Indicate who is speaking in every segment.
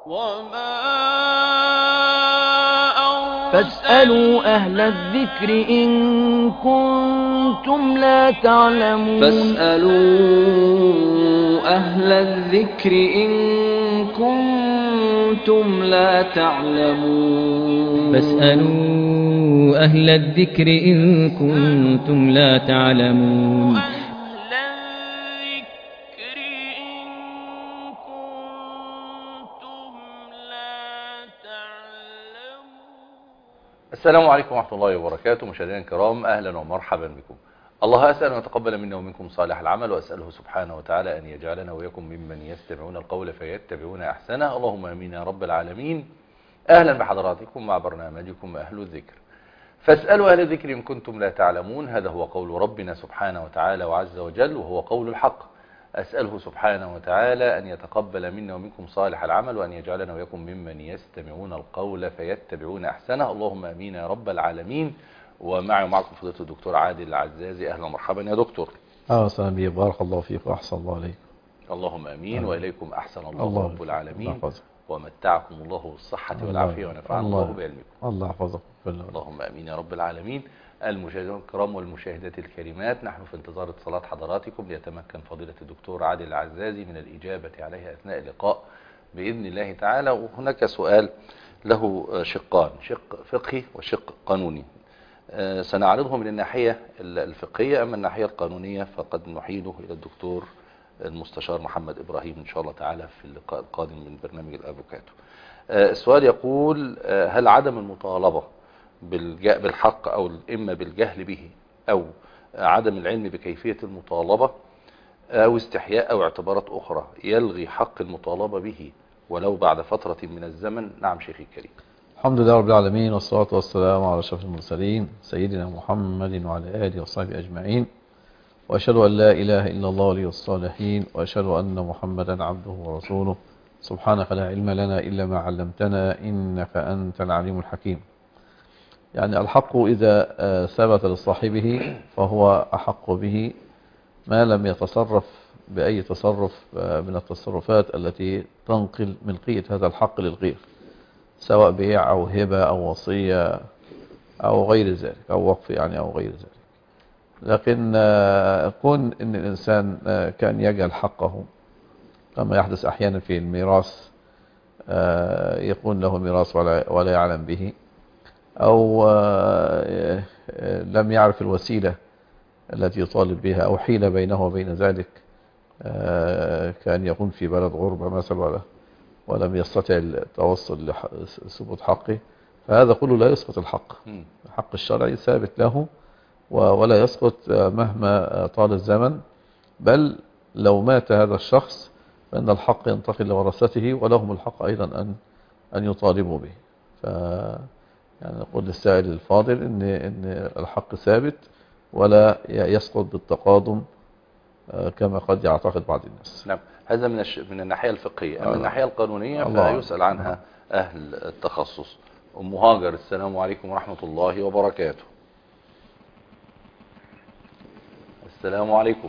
Speaker 1: فاسألوا أهل الذكر إن كنتم لا تعلمون.
Speaker 2: فاسألوا أهل الذكر إن كنتم لا تعلمون.
Speaker 3: فاسألوا أهل الذكر إن كنتم لا تعلمون.
Speaker 4: السلام عليكم ورحمة الله وبركاته. مشاهدينا الكرام، أهلا ومرحبا بكم. الله أسأل أن يتقبل منا ومنكم صالح العمل، وأسأله سبحانه وتعالى أن يجعلنا وإياكم ممن يستمعون القول فيتبعون أحسنه. اللهم آمين يا رب العالمين. أهلا بحضراتكم مع برنامجكم أهل الذكر. فاسألوا أهل الذكر إن كنتم لا تعلمون. هذا هو قول ربنا سبحانه وتعالى وعز وجل، وهو قول الحق. أسأله سبحانه وتعالى أن يتقبل منا ومنكم صالح العمل، وأن يجعلنا وإياكم ممن يستمعون القول فيتبعون أحسنه. اللهم آمين يا رب العالمين. ومعي ومعكم فضيلة الدكتور عادل العزازي. أهلا ومرحبا يا دكتور.
Speaker 5: وسهلا بك، بارك الله فيك وأحسن الله عليك.
Speaker 4: اللهم آمين. وإليكم أحسن الله رب العالمين، ومتعكم الله بالصحة والعافية، ونفعنا الله بعلمكم.
Speaker 5: الله يحفظكم.
Speaker 4: اللهم آمين يا رب العالمين. المشاهدين الكرام والمشاهدات الكريمات، نحن في انتظار اتصالات حضراتكم ليتمكن فضيلة الدكتور عادل العزازي من الإجابة عليها أثناء اللقاء بإذن الله تعالى. وهناك سؤال له شقان، شق فقهي وشق قانوني. سنعرضه من الناحية الفقهية، أما الناحية القانونية فقد نحيله إلى الدكتور المستشار محمد إبراهيم إن شاء الله تعالى في اللقاء القادم من برنامج الأفوكاتو. السؤال يقول: هل عدم المطالبة بالحق، أو إما بالجهل به أو عدم العلم بكيفية المطالبة أو استحياء أو اعتبارات أخرى يلغي حق المطالبة به ولو بعد فترة من الزمن؟ نعم شيخي الكريم.
Speaker 5: الحمد لله رب العالمين، والصلاة والسلام على أشرف المرسلين سيدنا محمد وعلى آله وصحبه أجمعين، وأشهد أن لا إله إلا الله ولي الصالحين، وأشهد أن محمدا عبده ورسوله. سبحانك لا علم لنا إلا ما علمتنا، إنك أنت العليم الحكيم. يعني الحق إذا ثبت لصاحبه فهو أحق به ما لم يتصرف بأي تصرف من التصرفات التي تنقل ملكية هذا الحق للغير، سواء بيع أو هبة أو وصية أو غير ذلك، أو وقف يعني أو غير ذلك. لكن كون أن الإنسان كان يجهل حقه، كما يحدث أحيانا في الميراث، يكون له ميراث ولا يعلم به، أو لم يعرف الوسيلة التي يطالب بها، أو حيلة بينه وبين ذلك، كان يكون في بلد غربة مثلا ولم يستطع التوصل لثبوت حقه، فهذا كله لا يسقط الحق. الحق الشرعي ثابت له ولا يسقط مهما طال الزمن، بل لو مات هذا الشخص فإن الحق ينتقل لورثته، ولهم الحق أيضا أن يطالبوا به. يعني نقول للسائل الفاضل إن الحق ثابت ولا يسقط بالتقادم كما قد يعتقد بعض الناس.
Speaker 4: نعم، هذا من الناحية الفقهية. أما الناحية القانونية فيسأل عنها أهل التخصص. أم هاجر، السلام عليكم ورحمة الله وبركاته. السلام عليكم.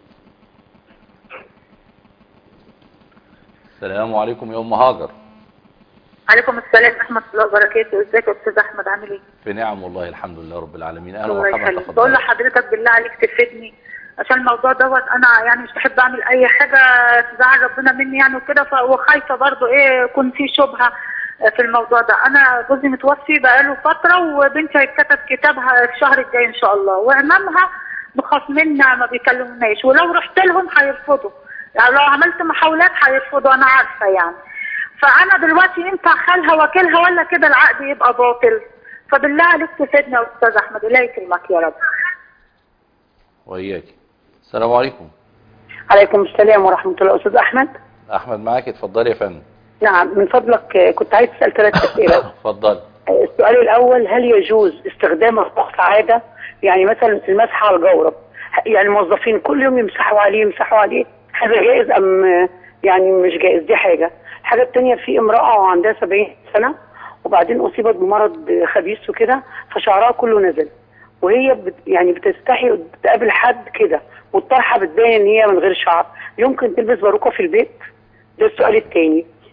Speaker 4: السلام عليكم يا أم هاجر.
Speaker 6: عليكم السلام ورحمة الله وبركاته. ازيك يا أستاذ أحمد، عامل ايه؟
Speaker 4: في نعم والله، الحمد لله رب العالمين. أهلا ومرحبا.
Speaker 6: بقول لحضرتك بالله عليك تفيدني، عشان الموضوع دوت أنا يعني مش بحب أعمل أي حاجة تزعل ربنا مني يعني وكده، وخايفة برضو يكون في شبهة في الموضوع ده. أنا جوزي متوفي بقاله فترة، وبنتي هيتكتب كتابها الشهر الجاي إن شاء الله، وإمامها مخاصميننا ما بيكلموناش، ولو رحت لهم هيرفضوا، يعني لو عملت محاولات هيرفضوا، أنا عارفة يعني. فأنا دلوقتي ينفع خالها وكيلها ولا كده العقد يبقى باطل؟ فبالله عليك تفيدنا يا أستاذ أحمد، الله يكرمك يا رب.
Speaker 4: وإياك. السلام عليكم.
Speaker 7: عليكم السلام ورحمة الله. أستاذ أحمد.
Speaker 4: أحمد معاك، اتفضلي يا فندم.
Speaker 7: نعم، من فضلك كنت عايز أسأل 3 أسئلة.
Speaker 4: اتفضل.
Speaker 7: السؤال الأول: هل يجوز استخدام الطقس عادة؟ يعني مثلا المسح على الجورب، يعني الموظفين كل يوم يمسحوا عليه، هذا جائز أم يعني مش جائز؟ دي حاجة. الحاجة الثانية: في امرأة عندها 70 سنة وبعدين أصيبت بمرض خبيث وكده، فشعرها كله نزل، وهي يعني بتستحي تقابل حد كده، والطرحة بتبين ان هي من غير شعر، يمكن تلبس باروكة في البيت؟ ده السؤال الثاني.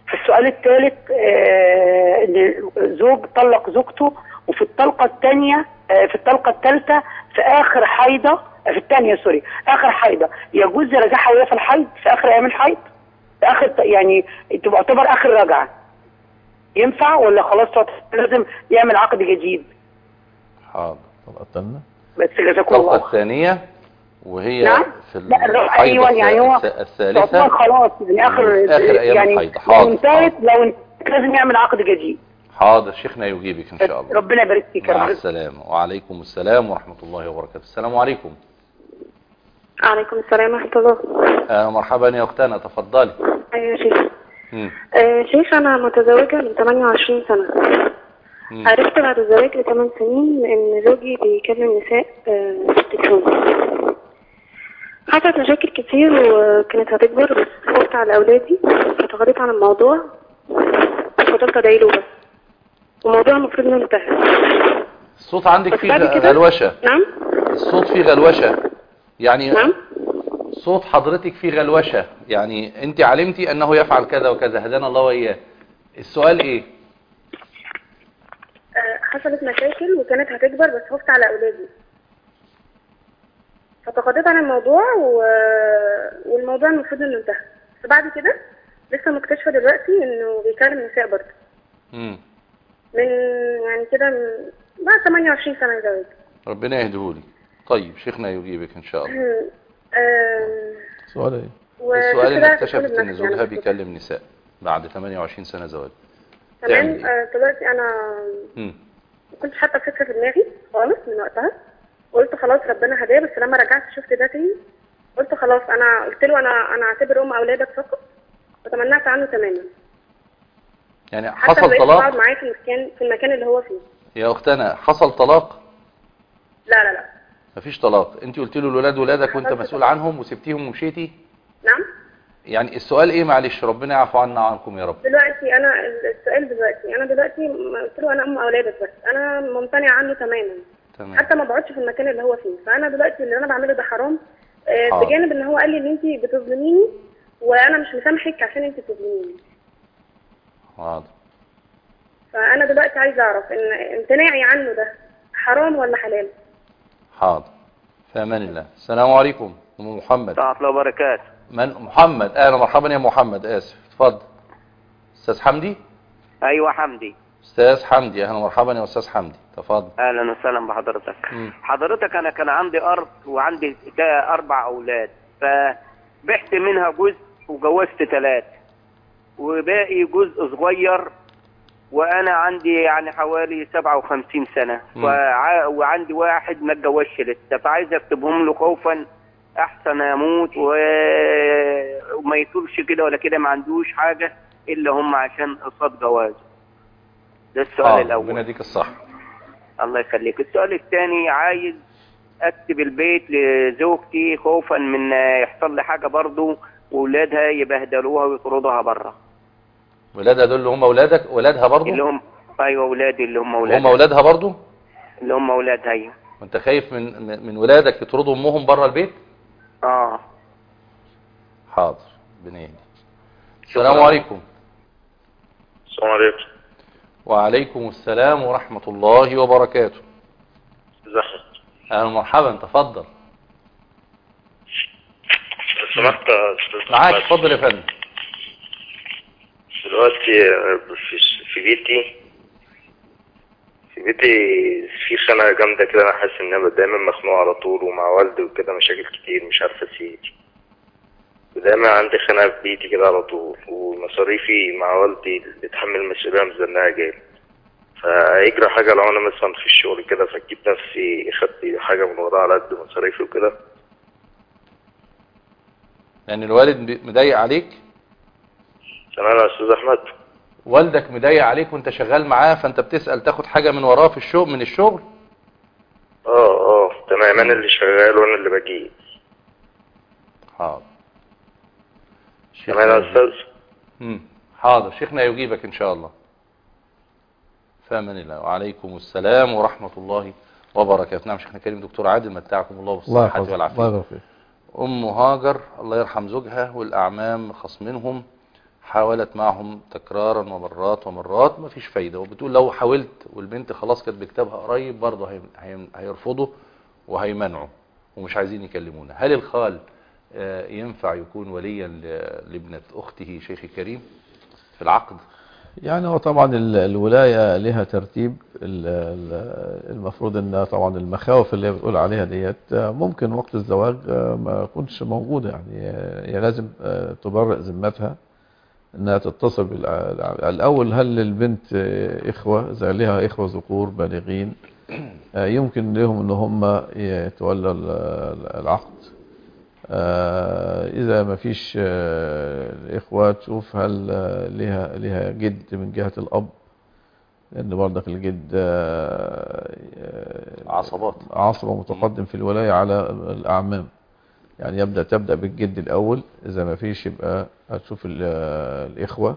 Speaker 7: في السؤال الثالث ان زوج طلق زوجته وفي الطلقه الثانيه في الطلقه الثالثه في اخر حيضه، في الثانيه سوري اخر حيضه، يجوز يرجعها وهي في الحيض في اخر ايام الحيض، في اخر يعني تعتبر اخر رجعه، ينفع ولا خلاص لازم يعمل عقد جديد؟
Speaker 5: حاضر. الطلقة الثانية
Speaker 7: بس جزاكم الله.
Speaker 4: الطلقة الثانية وهي
Speaker 7: نعم؟
Speaker 4: في
Speaker 7: لا
Speaker 4: الحيضة
Speaker 7: ايوه يعني هو
Speaker 4: الثالثة
Speaker 7: خلاص يعني اخر
Speaker 4: أيام
Speaker 7: يعني
Speaker 4: الحيض. حاضر.
Speaker 7: لو انتهت لازم يعمل عقد جديد.
Speaker 4: حاضر، شيخنا يجيبك ان شاء الله.
Speaker 7: ربنا يبارك فيك يا
Speaker 4: مع
Speaker 7: رب.
Speaker 4: السلامة. وعليكم السلام ورحمة الله وبركاته. السلام عليكم.
Speaker 8: عليكم السلام ورحمة الله.
Speaker 4: مرحبا يا اختنا، تفضلي.
Speaker 8: ايوه يا شيخ. شيخ انا متزوجة من 28 سنة. عرفت بعد الزواج ب8 سنين ان زوجي بيكلم نساء في التليفون. حصلت مشاكل كتير وكانت هتكبر، بس خفت على اولادي فتغاضيت عن الموضوع وفضلت ادعيله بس، والموضوع المفروض انه انتهى.
Speaker 4: الصوت عندك فيه غلوشة.
Speaker 8: نعم.
Speaker 4: الصوت فيه غلوشة يعني.
Speaker 8: نعم.
Speaker 4: صوت حضرتك فيه غلوشة، يعني انت علمتي انه يفعل كذا وكذا، هدانا الله وإياه. السؤال ايه؟
Speaker 8: حصلت مشاكل وكانت هتكبر بس خفت على اولادي فتغاضيت عن الموضوع والموضوع المفروض انه انتهى. فبعد كده لسه مكتشفه دلوقتي انه بيكلم نساء برضه. من يعني كده بعد 28 سنه زواج.
Speaker 4: ربنا يهديهولي. طيب شيخنا يجيبك ان شاء الله.
Speaker 5: سؤال ايه؟
Speaker 4: السؤال ان اكتشفت ان زوجها بيكلم نساء بعد 28 سنه زواج.
Speaker 8: تمام. دلوقتي انا ما كنتش حاطه فكره في دماغي خالص من وقتها، وقلت خلاص ربنا هداه. بس لما رجعت شفت ده تاني قلت خلاص، انا قلت له انا اعتبر ام اولادك فقط وتمنعت عنه تماما.
Speaker 4: يعني حصل طلاق؟
Speaker 8: حتى معايا في المكان اللي هو فيه.
Speaker 4: يا اختنا حصل طلاق؟
Speaker 8: لا
Speaker 4: مفيش طلاق. انت قلت له الولاد ولادك وانت مسؤول عنهم وسبتيهم ومشيتي؟
Speaker 8: نعم.
Speaker 4: يعني السؤال ايه معلش؟ ربنا يعفو عنا وعنكم يا رب.
Speaker 8: دلوقتي السؤال انا دلوقتي قلت له انا ام اولادك بس انا ممتنعه عنه تماما. حتى ما بقعدش في المكان اللي هو فيه. فانا دلوقتي اللي انا بعمله ده حرام، بجانب ان هو قال لي ان انت بتظلميني وانا مش مسامحك عشان انت بتظلميني.
Speaker 4: حاضر.
Speaker 8: فانا دلوقتي عايزه اعرف ان امتناعي عنه ده حرام ولا حلال؟
Speaker 4: حاضر. في امان الله. السلام عليكم ام محمد.
Speaker 9: ورحمة الله وبركاته.
Speaker 4: من محمد؟ اهلا مرحبا يا محمد. اسف. اتفضل. استاذ حمدي.
Speaker 9: ايوه حمدي.
Speaker 4: استاذ حمدي. اهلا مرحبا يا استاذ حمدي. تفضل.
Speaker 9: اهلا وسهلا بحضرتك. حضرتك انا كان عندي ارض وعندي 4 اولاد، فبحت منها جزء وجوزت 3 وباقي جزء صغير، وانا عندي يعني حوالي 57 سنة وعندي واحد ما اتجوزش لسه، فعايز اكتبهم له خوفا احسن اموت وما يطولش كده ولا كده، ما عندوش حاجة الا هم عشان قصاد جوازه. ده السؤال الاول.
Speaker 4: ربنا يديك الصح.
Speaker 9: الله يخليك. السؤال الثاني، عايز اكتب البيت لزوجتي خوفا من يحصل لي حاجة برضو واولادها يبهدلوها ويطردوها بره.
Speaker 4: ولادها دول اللي هم اولادك؟ ولادها برضو؟
Speaker 9: اللي هم ايوه اولادي اللي هم اولادها.
Speaker 4: هم اولادها برضو؟
Speaker 9: اللي هم اولادها ايوه.
Speaker 4: وانت خايف من ولادك يطردوا امهم بره البيت؟ حاضر. ربنا يهدي. السلام عليكم.
Speaker 10: السلام عليكم.
Speaker 4: وعليكم السلام ورحمة الله وبركاته.
Speaker 10: ازيك؟
Speaker 4: اهلا مرحبا. تفضل.
Speaker 10: سمحت
Speaker 4: معاك. اتفضل يا فندم.
Speaker 10: دلوقتي في بيتي في خناقة جامدة كده، انا حاسس ان انا دايما مخنوق على طول، ومع والدي وكده مشاكل كتير مش عارف اسيب، ودايما عندي خناقة في بيتي كده على طول، ومصاريفي مع والدي بتحمل المسؤولية مزنقة جامد. فيجرى حاجة لو انا مثلا في الشغل كده فاجيب نفسي خدت حاجة من وراه على قد مصاريفي وكده.
Speaker 4: يعني الوالد مضايق عليك؟
Speaker 10: تمام يا استاذ احمد.
Speaker 4: والدك مضايق عليك وانت شغال معاه، فانت بتسأل تاخد حاجة من وراه في الشغل من الشغل؟
Speaker 10: تمام. انا اللي شغال وانا اللي بجيب.
Speaker 4: حاضر.
Speaker 10: تمام يا استاذ.
Speaker 4: حاضر. شيخنا يجيبك ان شاء الله. فامن الله. وعليكم السلام ورحمة الله وبركاته. نعم شيخنا كريم. دكتور عادل متعكم الله بالصحة والعافية. ام هاجر الله يرحم زوجها والاعمام خصمينهم حاولت معهم تكرارا ومرات ومرات ما فيش فايدة، وبتقول لو حاولت والبنت خلاص كانت بكتابها قريب برضه هيرفضوا وهيمنعوا ومش عايزين يكلمونا. هل الخال ينفع يكون وليا لابنة أخته شيخ كريم في العقد؟
Speaker 5: يعني هو طبعا الولاية لها ترتيب. المفروض ان طبعا المخاوف اللي بتقول عليها ديت ممكن وقت الزواج ما يكونش موجودة، يعني هي لازم تبرئ ذمتها انها تتصل الاول. هل البنت اخوة اذا لها اخوة ذكور بالغين يمكن لهم ان هم يتولوا العقد؟ اذا ما فيش اخوة تشوف هل لها جد من جهة الاب، لان برضك الجد عصبة متقدم في الولاية على الاعمام. يعني تبدأ بالجد الاول، اذا ما فيش يبقى هتشوف الاخوة،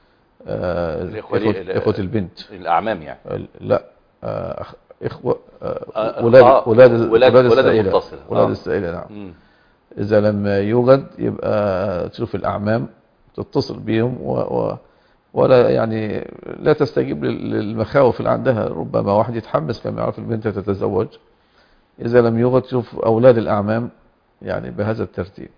Speaker 5: اخوة البنت
Speaker 4: الاعمام يعني.
Speaker 5: لا اخوة ولاد السائلة، ولاد السائلة نعم. إذا لم يوجد يبقى تشوف الأعمام تتصل بهم ولا يعني لا تستجيب للمخاوف اللي عندها. ربما واحد يتحمس لما يعرف البنت تتزوج. إذا لم يوجد تشوف أولاد الأعمام، يعني بهذا الترتيب.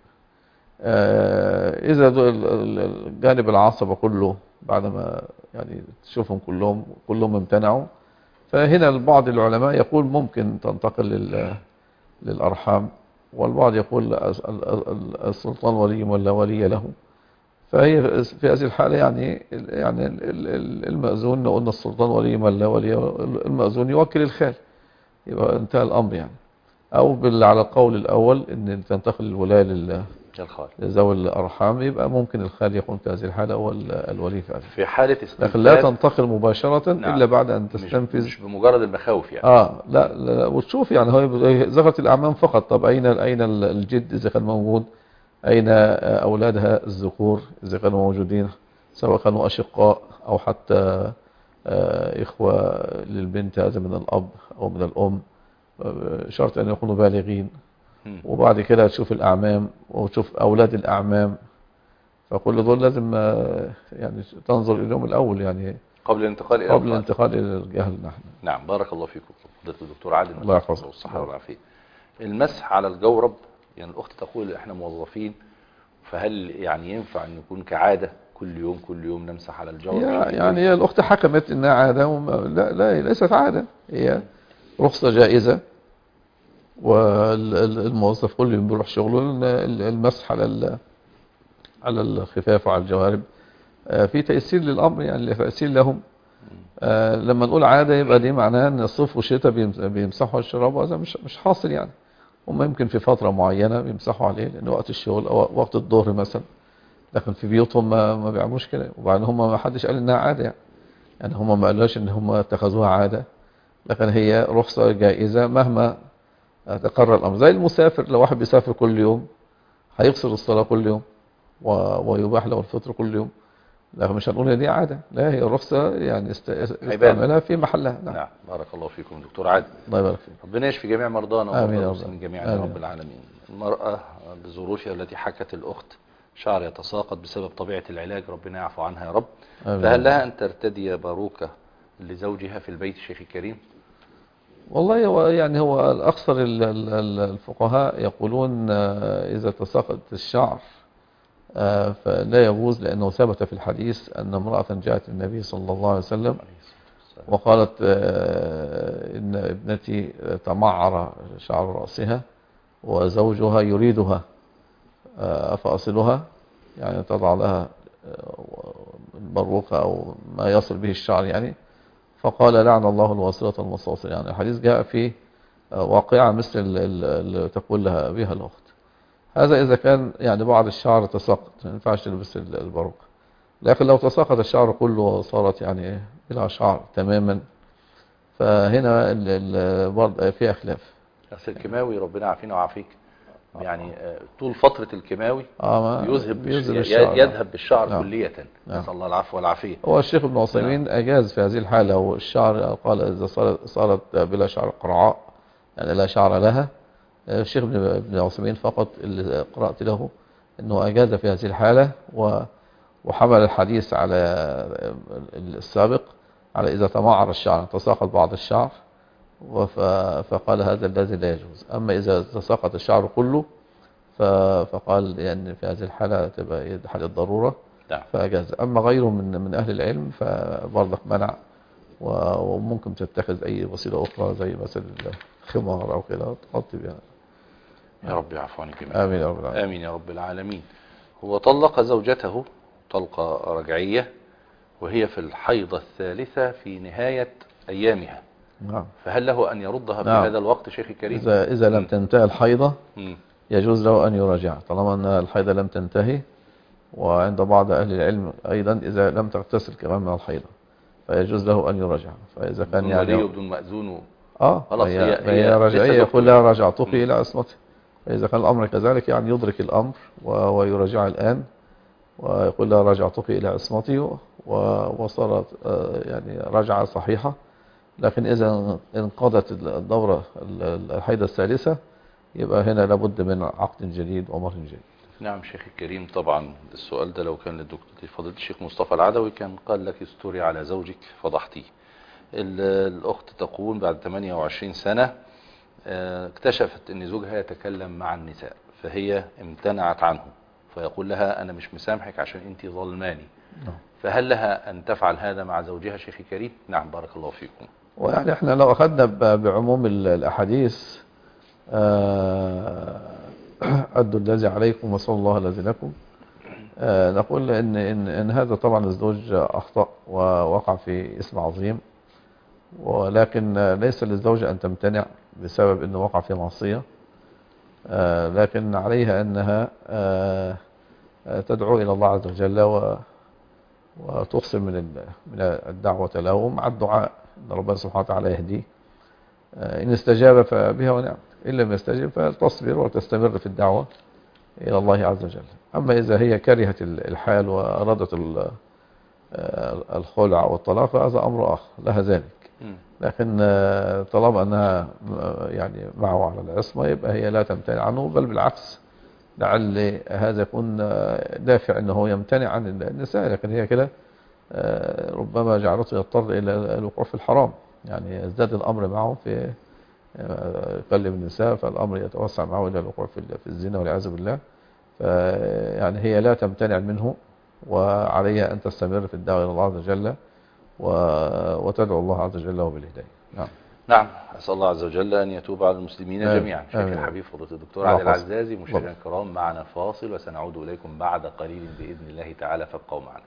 Speaker 5: إذا الجانب العصبة كله بعدما يعني تشوفهم كلهم امتنعوا، فهنا بعض العلماء يقول ممكن تنتقل للأرحام، والبعض يقول السلطان ولي ولا ولي له. فهي في هذه الحالة يعني المأذون، قلنا السلطان ولي ولا ولي، المأذون يوكل الخال، يبقى انتهى الأمر يعني. أو على القول الأول إن تنتقل الولاية لذوي الأرحام، يبقى ممكن الخال يكون في هذه الحالة هو الولي في
Speaker 4: حالة
Speaker 5: لكن لا تنتقل مباشرة. نعم. إلا بعد أن تستنفذ،
Speaker 4: مش بمجرد المخاوف يعني.
Speaker 5: لا وتشوف يعني هو ذكرت الأعمام فقط. طب أين الجد إذا كان موجود؟ أين أولادها الذكور إذا كانوا موجودين، سواء كانوا أشقاء أو حتى إخوة للبنت، هذا من الأب أو من الأم، شرط أن يكونوا بالغين. وبعد كده تشوف الأعمام وتشوف أولاد الأعمام. فكل دول لازم يعني تنظر إليهم الأول، يعني قبل الانتقال إلى الجهل.
Speaker 4: نعم. بارك الله فيكم فضيلة الدكتور عادل،
Speaker 5: الله يحفظك
Speaker 4: والصحة والعافية. المسح على الجورب، يعني الأخت تقول إحنا موظفين، فهل يعني ينفع أن يكون كعادة كل يوم نمسح على الجورب؟
Speaker 5: يعني هي الأخت حكمت إنها عادة، لا ليست عادة، هي رخصة جائزة. والموظف كل يوم بيروح شغله، المسح على الخفاف وعلى الجوارب في تيسير للأمر، يعني تيسير لهم. لما نقول عادة يبقى دي معناه ان الصيف والشتاء بيمسحوا الشراب، وهذا مش حاصل يعني. هم يمكن في فترة معينة بيمسحوا عليه لأن وقت الشغل أو وقت الظهر مثلا، لكن في بيوتهم ما بيعملوش كده. وبعدين هم ما حدش قال انها عادة يعني هم ما قالوش ان هم اتخذوها عادة، لكن هي رخصة جائزة مهما تقرر الأمر. زي المسافر، لو واحد بيسافر كل يوم هيقصر الصلاة كل يوم ويباح له الفطر كل يوم، لكن مش هنقول دي عادة، لا هي رخصة يعني استعملها في محلها.
Speaker 4: نعم. بارك الله فيكم دكتور عادل.
Speaker 5: الله يبارك فيك.
Speaker 4: ربنا يشفي جميع مرضانا
Speaker 5: ومرضى
Speaker 4: المسلمين جميعا يا رب العالمين. المرأة بظروفها التي حكت الأخت شعر يتساقط بسبب طبيعة العلاج، ربنا يعفو عنها يا رب. فهل لها أن ترتدي باروكة لزوجها في البيت شيخ الكريم؟
Speaker 5: والله هو الأكثر الفقهاء يقولون إذا تساقط الشعر فلا يجوز، لأنه ثبت في الحديث أن امرأة جاءت النبي صلى الله عليه وسلم وقالت إن ابنتي تمعر شعر رأسها وزوجها يريدها أفأصلها، يعني تضع لها باروكة أو ما يصل به الشعر يعني. فقال لعن الله الواصلة والمستوصلة. يعني الحديث جاء في واقعة مثل اللي تقول لها بها الأخت. هذا إذا كان يعني بعض الشعر تساقط ما ينفعش تلبس الباروكة. لكن لو تساقط الشعر كله وصارت يعني بلا شعر تماما، فهنا برضه فيها خلاف.
Speaker 4: بس الكيماوي ربنا يعافينا ويعافيك، يعني طول فترة الكيماوي يذهب بالشعر كلية. نسأل الله العفو والعافية.
Speaker 5: هو الشيخ ابن عثيمين أجاز في هذه الحالة، والشعر قال إذا صارت بلا شعر قرعاء يعني لا شعر لها. الشيخ ابن عثيمين فقط اللي قرأت له أنه أجاز في هذه الحالة، وحمل الحديث على السابق على إذا تمعر الشعر تساقط بعض الشعر، فقال هذا الذي لا يجوز. أما إذا تساقط الشعر كله فقال يعني في هذه الحالة تبقى حالة ضرورة فأجاز. أما غيره من أهل العلم فبرضك منع، وممكن تتخذ أي وسيلة أخرى زي مثل الخمار أو كده تغطي بها.
Speaker 4: يا رب يعفو عنك. آمين
Speaker 5: يا رب العالمين.
Speaker 4: آمين يا رب العالمين. هو طلق زوجته طلقة رجعية وهي في الحيضة الثالثة في نهاية أيامها.
Speaker 5: نعم.
Speaker 4: فهل له أن يردها في هذا الوقت شيخي الكريم؟
Speaker 5: إذا لم تنتهي الحيضة يجوز له أن يراجع طالما أن الحيضة لم تنتهي. وعند بعض أهل العلم أيضا إذا لم تغتسل كمان من الحيضة فيجوز له أن يراجع. فإذا كان يعني
Speaker 4: بدون مأذون
Speaker 5: هي رجعية يقول لها رجعتك إلى عصمته. فإذا كان الأمر كذلك يعني يدرك الأمر ويراجع الآن ويقول لها رجعتك إلى عصمتي وصارت يعني رجعة صحيحة. لكن إذا انقضت الدورة الحيضة الثالثة يبقى هنا لابد من عقد جديد ومهر جديد.
Speaker 4: نعم شيخ الكريم. طبعا السؤال ده لو كان للدكتور فضيلة الشيخ مصطفى العدوي كان قال لك استوري على زوجك فضحتيه. الأخت تقول بعد 28 سنة اكتشفت ان زوجها يتكلم مع النساء فهي امتنعت عنه، فيقول لها انا مش مسامحك عشان انت ظلماني. فهل لها ان تفعل هذا مع زوجها شيخي كريم؟ نعم بارك الله فيكم.
Speaker 5: ويعني احنا لو اخذنا بعموم الاحاديث أدوا الذي عليكم وصلى الله الذي لكم، نقول إن هذا طبعا الزوج أخطأ ووقع في اسم عظيم، ولكن ليس للزوجة أن تمتنع بسبب أنه وقع في معصية، لكن عليها أنها تدعو إلى الله عز وجل وتقسم من الدعوة له مع الدعاء أن ربنا سبحانه وتعالى يهديه. إن استجاب فبها ونعم، إن لم يستجب فتصبر وتستمر في الدعوة إلى الله عز وجل. أما إذا هي كرهت الحال وأرادت الخلع والطلاق فهذا أمر آخر لها ذلك. لكن طالما أنها يعني معه على العصمة يبقى هي لا تمتنع عنه، بل بالعكس لعل هذا يكون دافع أنه يمتنع عن النساء، لكن هي كده ربما جعلته يضطر إلى الوقوع في الحرام، يعني ازداد الأمر معه في يكلم النساء فالأمر يتوسع معه إلى الوقوع في الزنا والعياذ بالله. يعني هي لا تمتنع منه، وعليها أن تستمر في الدعوة إلى الله عز وجل وتدعو الله عز وجل وبالهداية.
Speaker 4: نعم. أسأل الله عز وجل أن يتوب على المسلمين جميعا. شيخ الحبيب فضيلة الدكتور عادل العزازي. مشاهدينا الكرام معنا فاصل وسنعود إليكم بعد قليل بإذن الله تعالى، فابقوا معنا.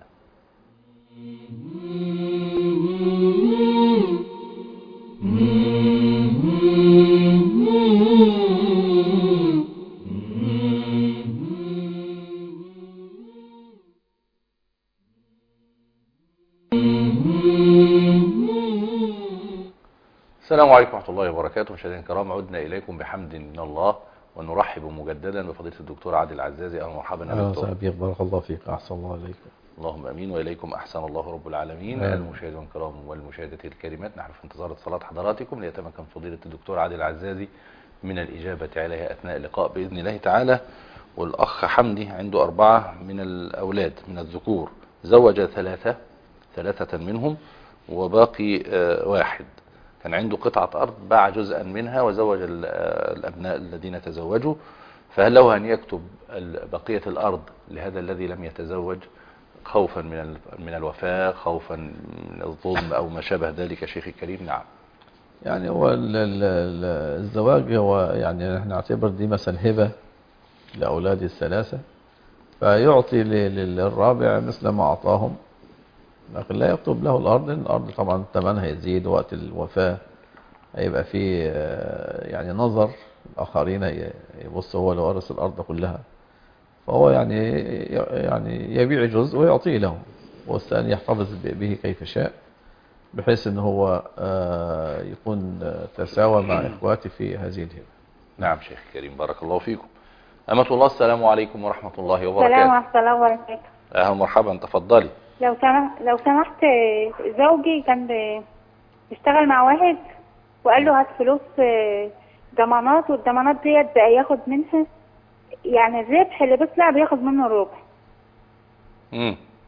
Speaker 4: السلام عليكم ورحمة الله وبركاته. مشاهدينا الكرام عدنا إليكم بحمد من الله، ونرحب مجددا بفضيلة الدكتور عادل العزازي. أهلا ومرحبا يا دكتور.
Speaker 5: أهلا وسهلا، بارك الله فيك، أحسن الله عليكم.
Speaker 4: اللهم امين واليكم احسن الله رب العالمين. المشاهدين الكرام والمشاهدات الكريمات، نحن في انتظار اتصالات حضراتكم ليتمكن فضيلة الدكتور عادل العزازي من الإجابة عليها أثناء اللقاء بإذن الله تعالى. والأخ حمدي عنده 4 من الأولاد من الذكور، زوج 3 منهم وباقي 1. كان عنده قطعة أرض باع جزءا منها وزوج الأبناء الذين تزوجوا، فهل له أن يكتب بقية الأرض لهذا الذي لم يتزوج خوفا من الوفاة، خوفا من الظلم أو ما شابه ذلك شيخ الكريم؟ نعم.
Speaker 5: يعني هو الزواج هو يعني نحن نعتبر دي مثلا هبة لأولاد ال3، فيعطي للرابع مثل ما أعطاهم، لكن لا يكتب له الأرض، لأن الأرض طبعا ثمنها يزيد وقت الوفاة، هيبقى فيه يعني نظر الآخرين يبص هو اللي ورث الأرض كلها، فهو يعني يبيع جزء ويعطيه له، والثاني يحتفظ به كيف شاء، بحيث ان هو يكون تساوى مع اخواته في هذه الهبة.
Speaker 4: نعم شيخ كريم بارك الله فيكم. أمة الله السلام عليكم ورحمة الله وبركاته.
Speaker 11: السلام ورحمة الله وبركاته.
Speaker 4: أهلا مرحبا، تفضلي.
Speaker 11: لو سمحت، زوجي كان بيشتغل مع واحد وقال له هات فلوس ضمانات، والضمانات ديت بقى ياخد منها يعني الربح اللي بيطلع بياخد منه ربع.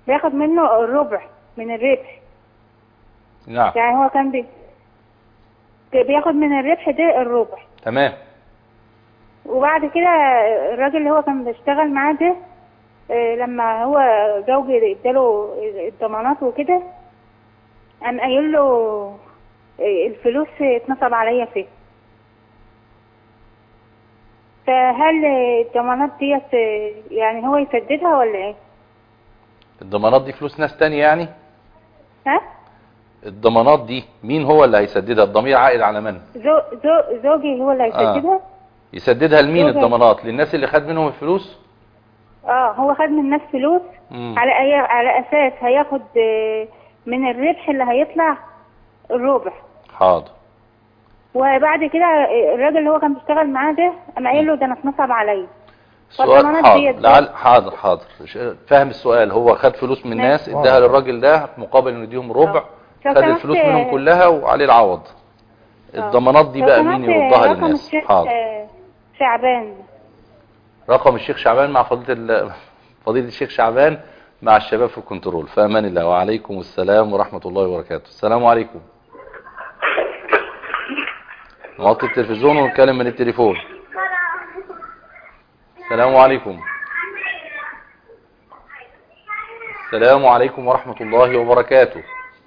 Speaker 11: بياخد منه الربع من الربح.
Speaker 4: نعم.
Speaker 11: يعني هو كان بياخد من الربح ده الربع.
Speaker 4: تمام.
Speaker 11: وبعد كده الراجل اللي هو كان بيشتغل معاه ده لما هو زوجي اداله الضمانات وكده قام قايل له الفلوس اتنصب عليا فيه. فهل الضمانات ديت يعني هو يسددها ولا ايه؟
Speaker 4: الضمانات دي فلوس ناس تانية يعني؟
Speaker 11: ها؟
Speaker 4: الضمانات دي مين هو اللي هيسددها؟ الضمير عائد على من؟
Speaker 11: زوجي هو اللي هيسددها.
Speaker 4: يسددها لمين الضمانات؟ للناس اللي خد منهم الفلوس؟
Speaker 11: هو خد من الناس فلوس على اساس هياخد من الربح اللي هيطلع الربع.
Speaker 4: حاضر.
Speaker 11: وبعد كده الراجل اللي هو كان بيشتغل معاه ده قام قايل له ده انا اتنصب عليا.
Speaker 4: سؤال حاضر فاهم السؤال. هو خد فلوس من الناس اداها للراجل ده مقابل انه يديهم ربع، خد الفلوس منهم كلها وعليه العوض. الضمانات دي بقى مين يردها للناس؟
Speaker 11: حاضر. شعبان.
Speaker 4: رقم الشيخ شعبان مع فضيلة الشيخ شعبان مع الشباب في الكنترول. في امان الله. وعليكم السلام ورحمة الله وبركاته. السلام عليكم. نوطي التلفزيون ونتكلم من التليفون. السلام عليكم. السلام عليكم ورحمة الله وبركاته.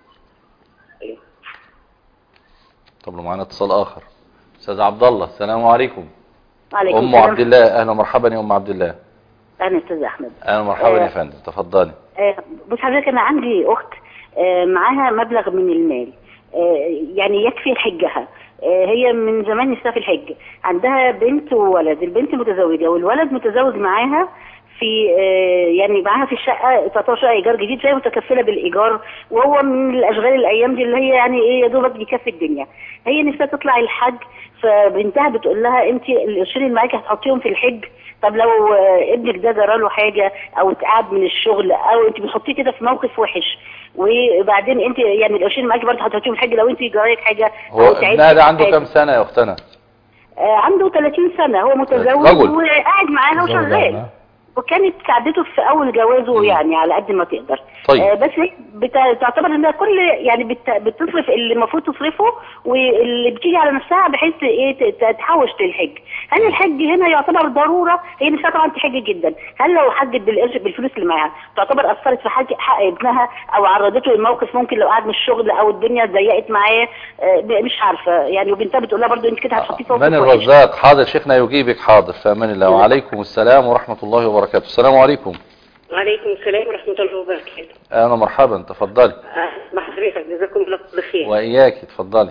Speaker 4: طب لو معانا اتصال اخر. استاذ عبد الله السلام عليكم.
Speaker 12: وعليكم
Speaker 4: السلام. عبد الله اهلا مرحبا يا عبد الله.
Speaker 12: اهلا استاذ احمد.
Speaker 4: اهلا مرحبا يا فندم تفضلي.
Speaker 12: بص حضرتك انا عندي اخت معاها مبلغ من المال يعني يكفي حجها. هي من زمان نفسها في الحج. عندها بنت وولد. البنت متزوجة والولد متزوج معاها في يعني معاها في الشقة تعتبر شقة ايجار جديد زي متكفلة بالايجار وهو من الاشغال الايام دي اللي هي يعني ايه يا دوبك بيكفي الدنيا. هي نفسها تطلع الحج فبنتها بتقول لها انت القرشين اللي معاكي هتحطيهم في الحج. طب لو ابنك ده جرى له حاجه او اتقعد من الشغل او انت بتحطيه كده في موقف وحش وبعدين انت يعني القرشين اللي معاكي برضه هتحطيهم في الحج لو انت جرالك حاجه.
Speaker 4: هو ابنها ده عنده كام سنه يا اختنا؟
Speaker 12: عنده 30 سنه. هو متزوج وقاعد معاها وشغال وكانت ساعدته في اول جوازه يعني على قد ما تقدر.
Speaker 4: طيب.
Speaker 12: بس تعتبر انها كل يعني بتصرف اللي المفروض تصرفه واللي بتيجي على نفسها بحيث ايه تحوش للحج. هل الحج هنا يعتبر ضروره؟ هي نفسها طبعا تحج جدا. هل لو حجت بالفلوس اللي معاها تعتبر اثرت في حق ابنها او عرضته للموقف ممكن لو قعد من الشغل او الدنيا ضيقت معاه مش عارفه يعني وبنتها بتقول لها برضه انت كده هتحطيه فوق
Speaker 4: من الرزاق. حاضر شيخنا يجيبك. حاضر في امان الله. وعليكم السلام ورحمه الله وبركاته. السلام عليكم.
Speaker 13: وعليكم السلام ورحمة الله وبركاته.
Speaker 4: أهلا مرحبا تفضلي.
Speaker 13: مع حضرتك جزاكم الله بخير.
Speaker 4: وإياك تفضلي.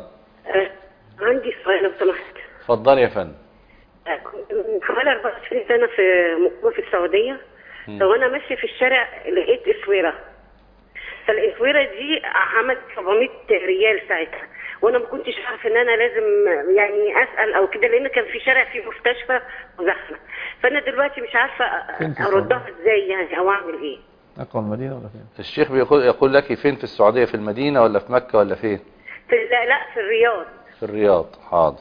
Speaker 13: عندي سؤال لو سمحت.
Speaker 4: تفضلي يا فندم.
Speaker 13: كنت من حوالي 24 سنة في مقيمة في السعودية. وأنا ماشية في الشارع لقيت اسويرة. فالاسويرة دي عملت 700 ريال ساعتها. وانا ما كنتش عارفه ان انا لازم يعني اسال او كده لان كان في شارع فيه مستشفى وزحمه. فانا دلوقتي مش عارفه اردها ازاي يعني او اعمل ايه.
Speaker 5: اقوى المدينه ولا فين؟
Speaker 4: الشيخ يقول لك فين في السعوديه؟ في المدينه ولا في مكه ولا فين؟
Speaker 13: لا في الرياض.
Speaker 4: في الرياض. حاضر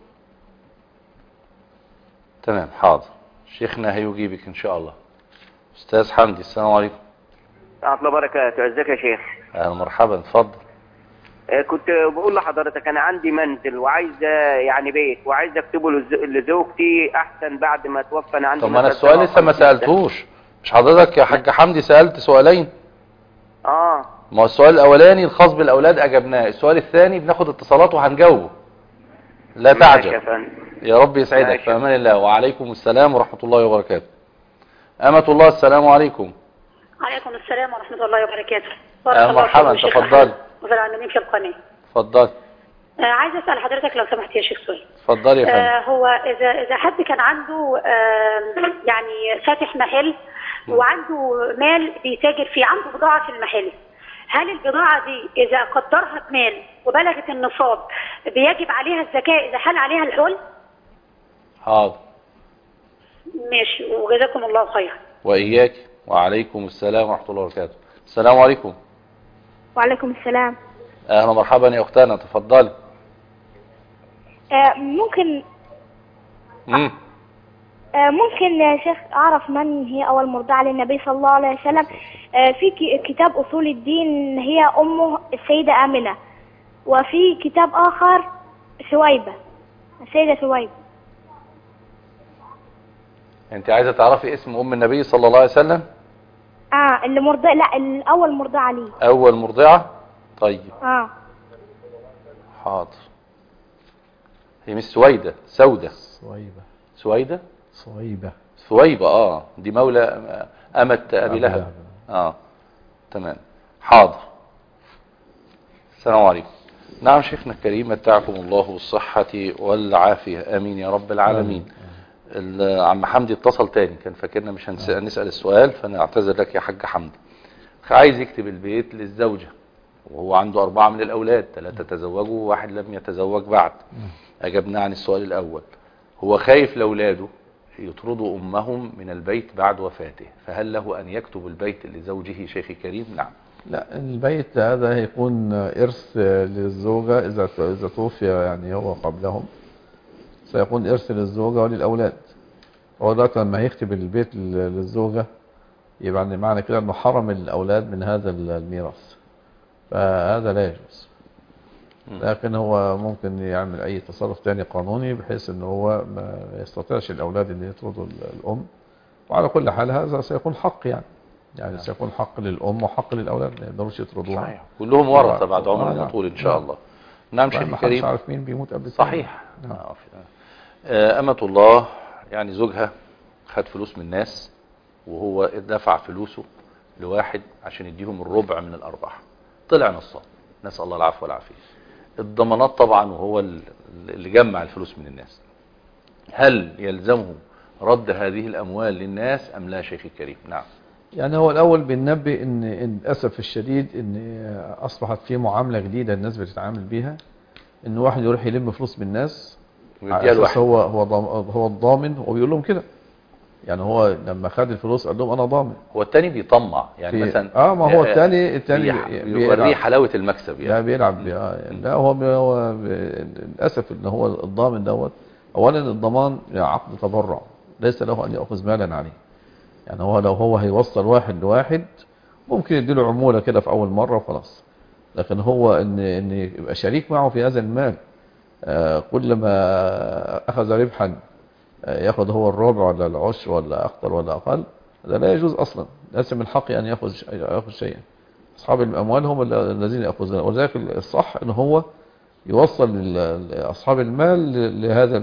Speaker 4: تمام. حاضر شيخنا هيجيبك ان شاء الله. استاذ حمدي السلام عليكم.
Speaker 9: ورحمه الله وبركاته. ازيك يا شيخ؟
Speaker 4: اهلا مرحبا اتفضل.
Speaker 9: كنت بقول لحضرتك انا عندي منزل وعايز يعني بيت وعايز اكتبه لزوجتي احسن بعد ما توفى. انا عندي.
Speaker 4: طب ما انا السؤال لسه ما سالتهوش. مش حضرتك يا حاج حمدي سالت سؤالين؟ ما هو السؤال الاولاني الخاص بالاولاد اجبناه. السؤال الثاني بناخد اتصالات وهنجاوبه. لا تعجب. يا رب يسعدك. في امان الله. وعليكم السلام ورحمه الله وبركاته. امة الله السلام عليكم.
Speaker 14: وعليكم السلام ورحمه الله وبركاته.
Speaker 4: مرحبا تفضلي.
Speaker 14: وفي في القناه.
Speaker 4: اتفضلي.
Speaker 14: عايزه اسال حضرتك لو سمحت يا شيخ سؤال.
Speaker 4: اتفضلي يا فندم.
Speaker 14: هو اذا حد كان عنده يعني فاتح محل وعنده مال بيتاجر فيه عنده بضاعه في المحل هل البضاعه دي اذا قدرها بمال وبلغت النصاب بيجب عليها الزكاه اذا حال عليها الحول؟
Speaker 4: حاضر
Speaker 14: ماشي وجزاكم الله خيرا.
Speaker 4: واياك. وعليكم السلام ورحمه الله وبركاته. السلام عليكم.
Speaker 11: وعليكم السلام.
Speaker 4: اهلا مرحبا يا اختنا تفضلي.
Speaker 11: ممكن
Speaker 15: ممكن يا شيخ أعرف من هي أول مرضعة للنبي صلى الله عليه وسلم؟ في كتاب أصول الدين هي أمه السيدة آمنة، وفي كتاب آخر ثويبة، السيدة ثويبة.
Speaker 4: انت عايزة تعرفي اسم ام النبي صلى الله عليه وسلم؟
Speaker 15: اللي مرضعة، لا الأول مرضعة ليه.
Speaker 4: أول مرضعة؟ طيب حاضر. هي مش سويدة، سودة. سويدة ثويبة. دي مولى أمة أبي لهب. تمام حاضر. السلام عليكم. نعم شيخنا الكريم، متعكم الله بالصحة والعافية، آمين يا رب العالمين. عم حمدي اتصل تاني، كان فاكرنا مش هنسأل السؤال، فنعتذر لك يا حاج حمدي. عايز يكتب البيت للزوجة وهو عنده 4 من الأولاد، 3 تزوجوا و1 لم يتزوج بعد. أجبنا عن السؤال الأول. هو خايف لأولاده يطردوا أمهم من البيت بعد وفاته، فهل له أن يكتب البيت لزوجه شيخي كريم؟ نعم.
Speaker 5: لا، البيت هذا هيكون إرث للزوجة إذا توفي يعني هو قبلهم، سيكون إرث للزوجة وللأولاد. هو دلوقتي لما هيكتب البيت للزوجة يبقى معنى كده أنه حرم الأولاد من هذا الميراث، فهذا لا يجوز. لكن هو ممكن يعمل أي تصرف تاني قانوني بحيث أنه هو ما يستطيعش الأولاد أن يطردوا الأم. وعلى كل حال هذا سيكون حق، يعني سيكون حق للأم وحق للأولاد، ما يقدروش يطردوها.
Speaker 4: صحيح، كلهم ورثة بعد عمر طول إن شاء الله. نعم شيخي كريم.
Speaker 5: مش عارف مين بيموت قبل
Speaker 4: صحيح. أمة الله يعني زوجها خد فلوس من الناس، وهو دفع فلوسه لواحد عشان يديهم الربع من الأرباح، طلع نصاب، نسأل الله العفو والعافية. الضمانات طبعا وهو اللي جمع الفلوس من الناس، هل يلزمه رد هذه الأموال للناس أم لا شيخي الكريم؟ نعم.
Speaker 5: يعني هو الأول بننبه إن للأسف الشديد إن أصبحت في معاملة جديدة الناس بتتعامل بيها، إن واحد يروح يلم فلوس من الناس على أساس هو الضامن، وبيقول لهم كده. يعني هو لما خد الفلوس قال لهم أنا ضامن.
Speaker 4: هو التاني بيطمع يعني مثلا.
Speaker 5: ما هو التاني
Speaker 4: بيوريه حلاوة المكسب يعني.
Speaker 5: لا بيلعب لا هو للأسف إن هو الضامن دوت. أولا الضمان عقد تبرع، ليس له أن يأخذ مالا عليه. يعني هو لو هو هيوصل واحد لواحد ممكن يديله عمولة كده في أول مرة وخلاص، لكن هو إن يبقى شريك معه في هذا المال، كل ما أخذ ربحا يأخذ هو الربع ولا العشر ولا أكثر ولا أقل، هذا لا يجوز أصلا. ليس من حقه أن يأخذ شيئا. أصحاب الأموال هم الذين يأخذون، ولذلك الصح أن هو يوصل لأصحاب المال لهذا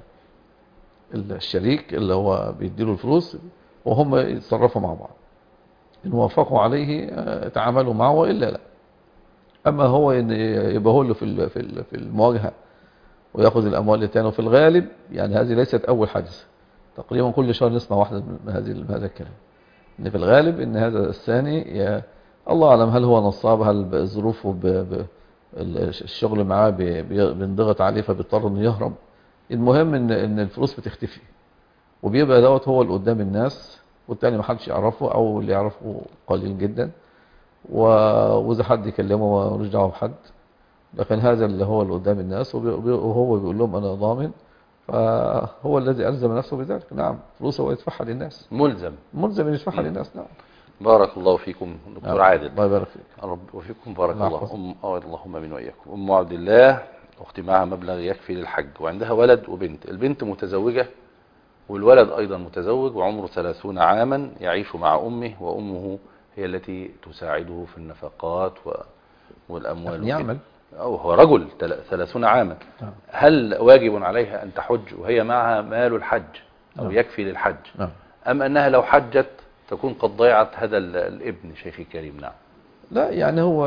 Speaker 5: الشريك اللي هو بيديله الفلوس، وهم يتصرفوا مع بعض. إن وافقوا عليه تعاملوا معه، وإلا لا. أما هو إن يبقى هو في المواجهة ويأخذ الأموال التانية، وفي الغالب يعني هذه ليست أول حادثة، تقريبا كل شهر نسمع واحدة من هذا الكلام. إن في الغالب إن هذا الثاني الله أعلم هل هو نصاب، هل ظروفه الشغل معاه بينضغط عليه فبيضطر إنه يهرب. المهم إن الفلوس بتختفي، وبيبقى دوت هو اللي قدام الناس، والتاني ما حدش يعرفه أو اللي يعرفه قليل جدا، وإذا حد يكلمه ملوش دعوه بحد. لكن هذا اللي هو اللي قدام الناس وهو بيقول لهم أنا ضامن، فهو الذي ألزم نفسه بذلك. نعم، فلوسه هو يدفعها للناس، ملزم ان يدفعها للناس. نعم.
Speaker 4: بارك الله فيكم دكتور عادل.
Speaker 5: الله يبارك فيك.
Speaker 4: رب وفيكم بارك الله. اللهم امين واياكم. ام عبد الله اختي معها مبلغ يكفي للحج، وعندها ولد وبنت. البنت متزوجة والولد ايضا متزوج، وعمره 30 عاما، يعيش مع امه، وامه هي التي تساعده في النفقات والاموال.
Speaker 5: يعمل
Speaker 4: هو رجل 30 عاما. هل واجب عليها أن تحج وهي معها مال الحج أو يكفي للحج، أم أنها لو حجت تكون قد ضيعت هذا الابن شيخي الكريم؟ نعم.
Speaker 5: لا، يعني هو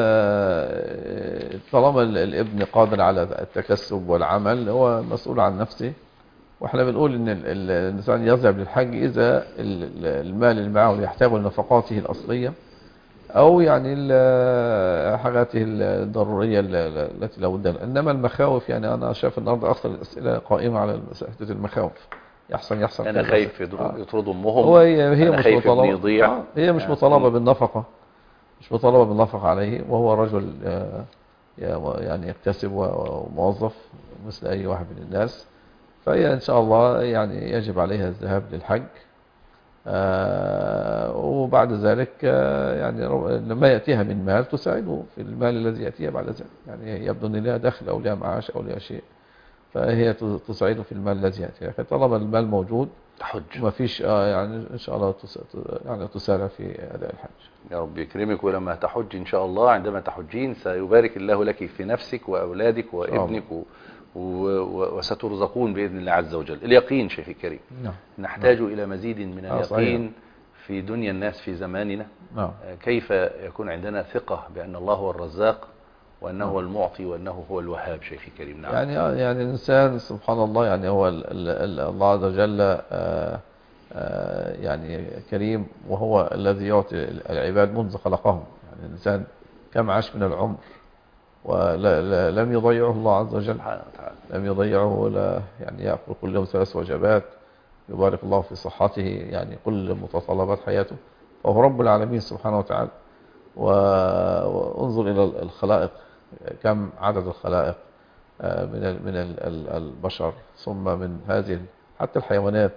Speaker 5: طالما الابن قادر على التكسب والعمل هو مسؤول عن نفسه. واحنا بنقول ان الانسان يذهب للحج اذا المال اللي معه يحتاج لنفقاته الاصليه، او يعني حاجاته الضروريه التي لا بد منها. انما المخاوف، يعني انا شايف النهارده اكثر الاسئله قائمه على مساله المخاوف. يحصل
Speaker 4: انا خايف يطردوا امهم،
Speaker 5: هي مش مطالبه
Speaker 4: يضيع.
Speaker 5: هي مش مطالبه بالنفقه، مش مطالبه بالنفقه عليه، وهو رجل يعني يكتسب وموظف مثل اي واحد من الناس. فهي إن شاء الله يعني يجب عليها الذهاب للحج. وبعد ذلك يعني لما يأتيها من مال تساعده في المال الذي يأتيها بعد ذلك، يعني يبدو أن لها دخل أو لها معاش أو لها شيء، فهي تساعده في المال الذي يأتيها. فطالما المال موجود
Speaker 4: تحج
Speaker 5: وما فيش يعني إن شاء الله يعني تسارع في أداء الحج.
Speaker 4: يا رب يكرمك. ولما تحج إن شاء الله، عندما تحجين سيبارك الله لك في نفسك وأولادك وابنك وسترزقون بإذن الله عز وجل. اليقين شيخ الكريم، نحتاج إلى مزيد من اليقين في دنيا الناس في زماننا. كيف يكون عندنا ثقة بأن الله هو الرزاق وأنه هو المعطي وأنه هو الوهاب شيخ الكريم؟ نعم.
Speaker 5: يعني الإنسان سبحان الله، يعني هو الله عز وجل يعني كريم، وهو الذي يعطي العباد منذ خلقهم. يعني الإنسان كم عاش من العمر ولم يضيعه الله عز وجل، لم يضيعه، ولا يعني يأكل كل يوم 3 وجبات، يبارك الله في صحته، يعني كل متطلبات حياته، وهو رب العالمين سبحانه وتعالى. وانظر إلى الخلائق، كم عدد الخلائق من البشر، ثم من هذه حتى الحيوانات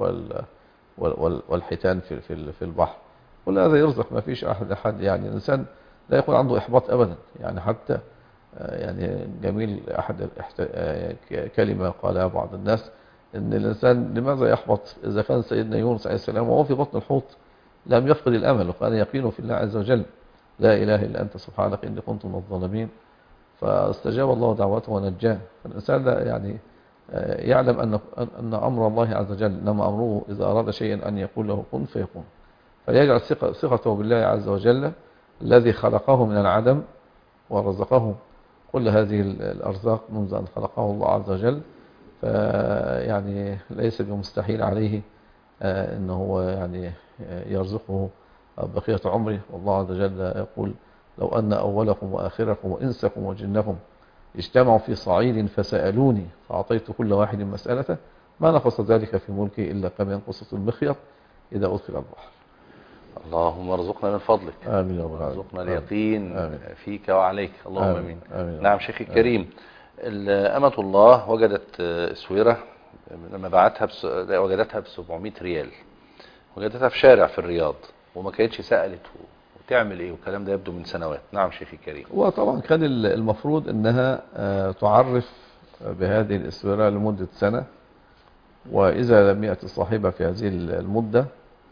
Speaker 5: والحيتان في البحر، كل هذا يرزق، ما فيش أحد يعني الإنسان لا يكون عنده إحباط أبدا. يعني حتى يعني جميل أحد كلمة قالها بعض الناس، إن الإنسان لماذا يحبط إذا كان سيدنا يونس عليه السلام وهو في بطن الحوت لم يفقد الأمل وكان يقينه في الله عز وجل، لا إله إلا أنت سبحانك إني كنت من الظالمين، فاستجاب الله دعوته ونجاه. فالإنسان يعني يعلم أن أمر الله عز وجل إنما أمره إذا أراد شيئا أن يقول له كن فيكون، فليجعل ثقته بالله عز وجل الذي خلقه من العدم ورزقه كل هذه الأرزاق منذ أن خلقه الله عز وجل. فيعني ليس بمستحيل عليه أنه هو يعني يرزقه بقية عمره. والله عز وجل يقول لو أن أولكم وآخركم وإنسكم وجنكم اجتمعوا في صعيد فسألوني فأعطيت كل واحد مسألته ما نقص ذلك في ملكي إلا كما ينقص المخيط إذا أدخل البحر.
Speaker 4: اللهم ارزقنا من فضلك.
Speaker 5: آمين يا رب العالمين.
Speaker 4: ارزقنا اليقين فيك وعليك، اللهم آمين. نعم شيخي الكريم، أمة الله وجدت اسويرة لما باعتها وجدتها ب700 ريال، وجدتها في شارع في الرياض، وما كانتش سألت وتعمل ايه، والكلام ده يبدو من سنوات. نعم شيخي الكريم.
Speaker 5: وطبعا كان المفروض انها تعرف بهذه الاسويرة لمدة سنة، واذا لم يأتي صاحبها في هذه المدة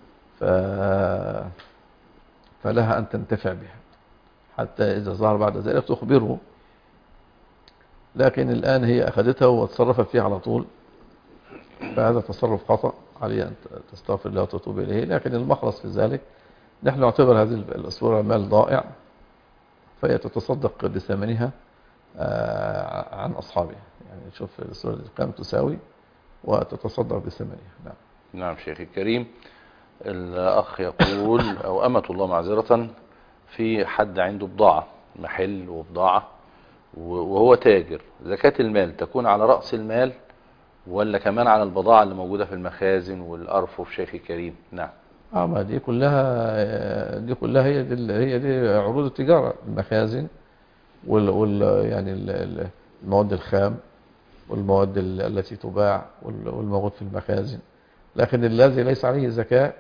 Speaker 5: فلها ان تنتفع بها حتى اذا ظهر بعد ذلك تخبره. لكن الان هي اخذتها وتصرفت فيها على طول، فهذا تصرف خطأ، عليه ان تستغفر الله وتتوب اليه. لكن المخلص في ذلك نحن نعتبر هذه الاسوره مال ضائع، فهي تتصدق بثمنها عن اصحابها. يعني شوف الاسوره دي كم تساوي وتتصدق بثمنها. نعم.
Speaker 4: نعم شيخي الكريم. الاخ يقول او امة الله معذرة، في حد عنده بضاعة، محل وبضاعة وهو تاجر، زكاة المال تكون على رأس المال ولا كمان على البضاعة اللي موجودة في المخازن والأرفف شيخي الكريم؟ نعم.
Speaker 5: ما دي كلها هي دي عروض التجارة، المخازن يعني المواد الخام والمواد التي تباع والموجود في المخازن. لكن الذي ليس عليه زكاة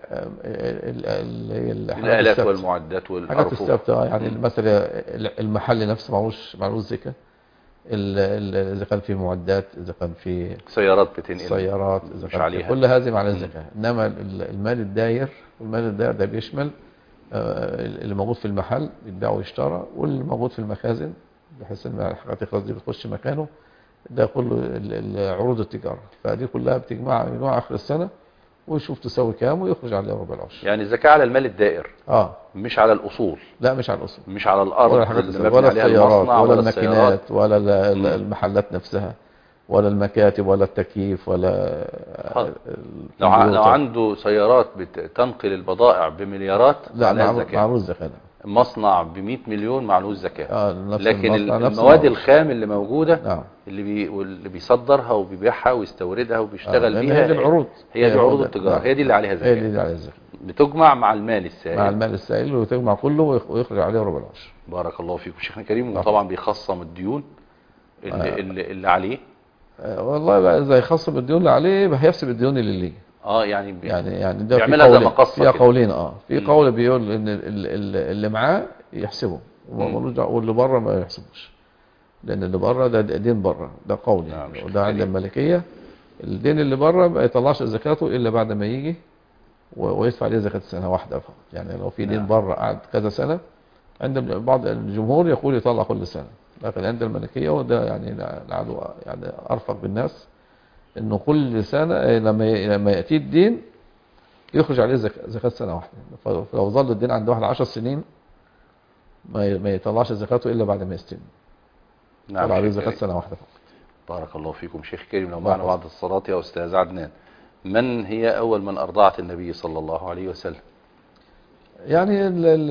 Speaker 4: الآلات والمعدات والأرفف،
Speaker 5: حاجات الثابتة. يعني مثلا المحل نفسه معلوش زكاة، إذا كان في معدات، إذا كان في
Speaker 4: سيارات بتنقل
Speaker 5: سيارات، إذا
Speaker 4: مش
Speaker 5: كان
Speaker 4: عليها،
Speaker 5: كل هذه على الزكاة. إنما المال الداير، والمال الداير ده بيشمل اللي موجود في المحل يتباع ويشترى، واللي موجود في المخازن بحيث ان الحاجات الخاصة دي بتخش مكانه، ده كله عروض التجارة. فدي كلها بتجمع من آخر السنة ويشوف تساوي كام ويخرج عليها ربع العشر.
Speaker 4: يعني الزكاة على المال الدائر، مش على الأصول.
Speaker 5: لا مش على الأصول،
Speaker 4: مش على الأرض
Speaker 5: ولا السيارات ولا الماكينات ولا المحلات نفسها ولا المكاتب ولا التكييف ولا
Speaker 4: لو عنده سيارات بتنقل البضائع بمليارات
Speaker 5: لا معروض زكاة.
Speaker 4: مصنع ب100 مليون معلوش زكاة. لكن المواد الخام اللي موجودة اللي بيصدرها وبيبيعها ويستوردها وبيشتغل بيها،
Speaker 5: هي دي العروض،
Speaker 4: هي دي عروض التجارة، هي دي اللي عليها زكاة.
Speaker 5: هي دي اللي عليها زكاة،
Speaker 4: بتجمع مع المال السائل،
Speaker 5: مع المال السائل، وتجمع كله ويخرج عليه ربع العشر.
Speaker 4: بارك الله فيكم شيخنا الكريم. وطبعا بيخصم الديون اللي عليه
Speaker 5: والله بقى اذا يخص بالديون اللي عليه يبقى هيحسب الديون اللي ليه.
Speaker 4: يعني
Speaker 5: ده
Speaker 4: بيعملها زي مقصة
Speaker 5: فيها قولين. في قول بيقول ان اللي معاه يحسبه واللي بره ما يحسبوش، لان اللي بره ده دين بره، ده قول يعني. وده عند المالكيه الدين اللي بره ما يطلعش زكاته الا بعد ما يجي ويدفع عليه زكاه سنه واحده فقط. يعني لو في دين بره قعد كذا سنه، عند بعض الجمهور يقول يطلع كل سنه، لكن عند المالكيه وده يعني لعله يعني ارفق بالناس انه كل سنه لما ياتي الدين يخرج عليه زكاه سنه واحده. فلو ظل الدين عند واحد 10 سنين ما يطلعش زكاته الا بعد ما يستلم. طلع عليه زكاه سنه واحده فقط.
Speaker 4: بارك الله فيكم شيخ كريم. لو معنا بعد الصلاه يا استاذ عدنان، من هي اول من ارضعت النبي صلى الله عليه وسلم؟
Speaker 5: يعني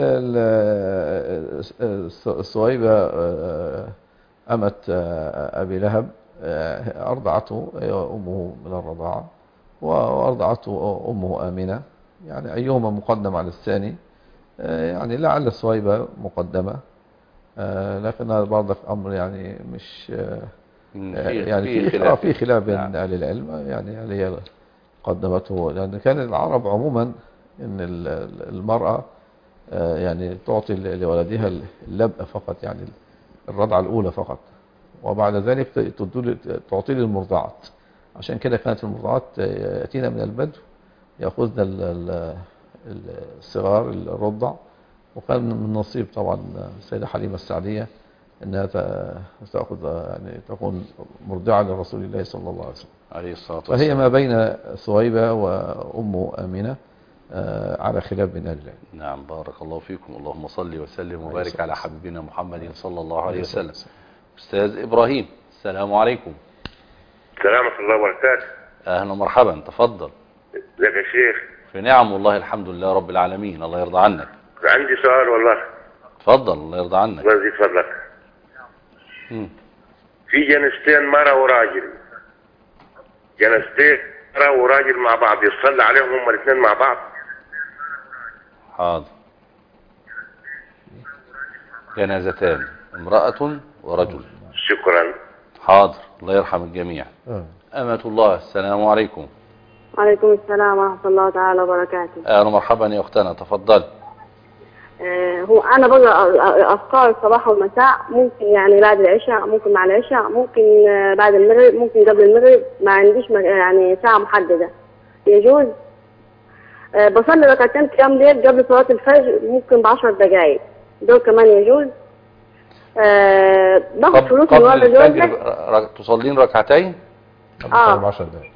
Speaker 5: الصويبة أمة أبي لهب أرضعته أمه من الرضاعة، وأرضعته أمه آمنة. يعني أيهما مقدم على الثاني؟ يعني لعل الصويبة مقدمة، لكن هذا برضك أمر يعني مش يعني في خلاف بين أهل العلم، يعني هل هي قدمته، لأن كان العرب عموما ان المرأة يعني تعطي لولدها اللبأ فقط، يعني الرضعة الأولى فقط، وبعد ذلك تعطي للمرضعات. عشان كده كانت المرضعات يأتينا من البدو يأخذن الصغار الرضع، وكان من نصيب طبعا السيدة حليمة السعدية انها تأخذ يعني تكون مرضعة لرسول الله صلى الله عليه وسلم. فهي ما بين ثويبة وأم آمنة على خلاف بين اهل العلم.
Speaker 4: نعم بارك الله فيكم. اللهم صل وسلم وبارك على حبيبنا محمد صلى الله عليه وسلم. استاذ ابراهيم، السلام عليكم.
Speaker 16: السلام ورحمه الله وبركاته.
Speaker 4: اهلا ومرحبا، تفضل.
Speaker 16: ازيك يا شيخ؟
Speaker 4: في نعم والله الحمد لله رب العالمين، الله يرضى عنك.
Speaker 16: عندي سؤال والله.
Speaker 4: تفضل الله يرضى عنك.
Speaker 16: الله يزيد فضلك. في جنازتين مرة وراجل، جنازتين مرة وراجل مع بعض، يصلي عليهم هما الاثنين مع بعض؟
Speaker 4: حاضر. جنازتان، امرأة ورجل.
Speaker 16: شكرا.
Speaker 4: حاضر، الله يرحم الجميع. أمة الله، السلام عليكم.
Speaker 17: وعليكم السلام ورحمة الله تعالى وبركاته.
Speaker 4: أهلا ومرحبا يا أختنا، تفضل.
Speaker 17: هو أنا بقرأ أذكار الصباح والمساء، ممكن يعني بعد العشاء، ممكن مع العشاء، ممكن بعد المغرب، ممكن قبل المغرب، ما عنديش يعني ساعة محددة. يجوز؟ بصلي ركعتين قيام ليل قبل صلاة الفجر، ممكن ب10 دقائق، دول كمان يجوز؟ باخد فلوس من ورا جوزي.
Speaker 4: تصلين ركعتين؟
Speaker 5: ب10 دقائق.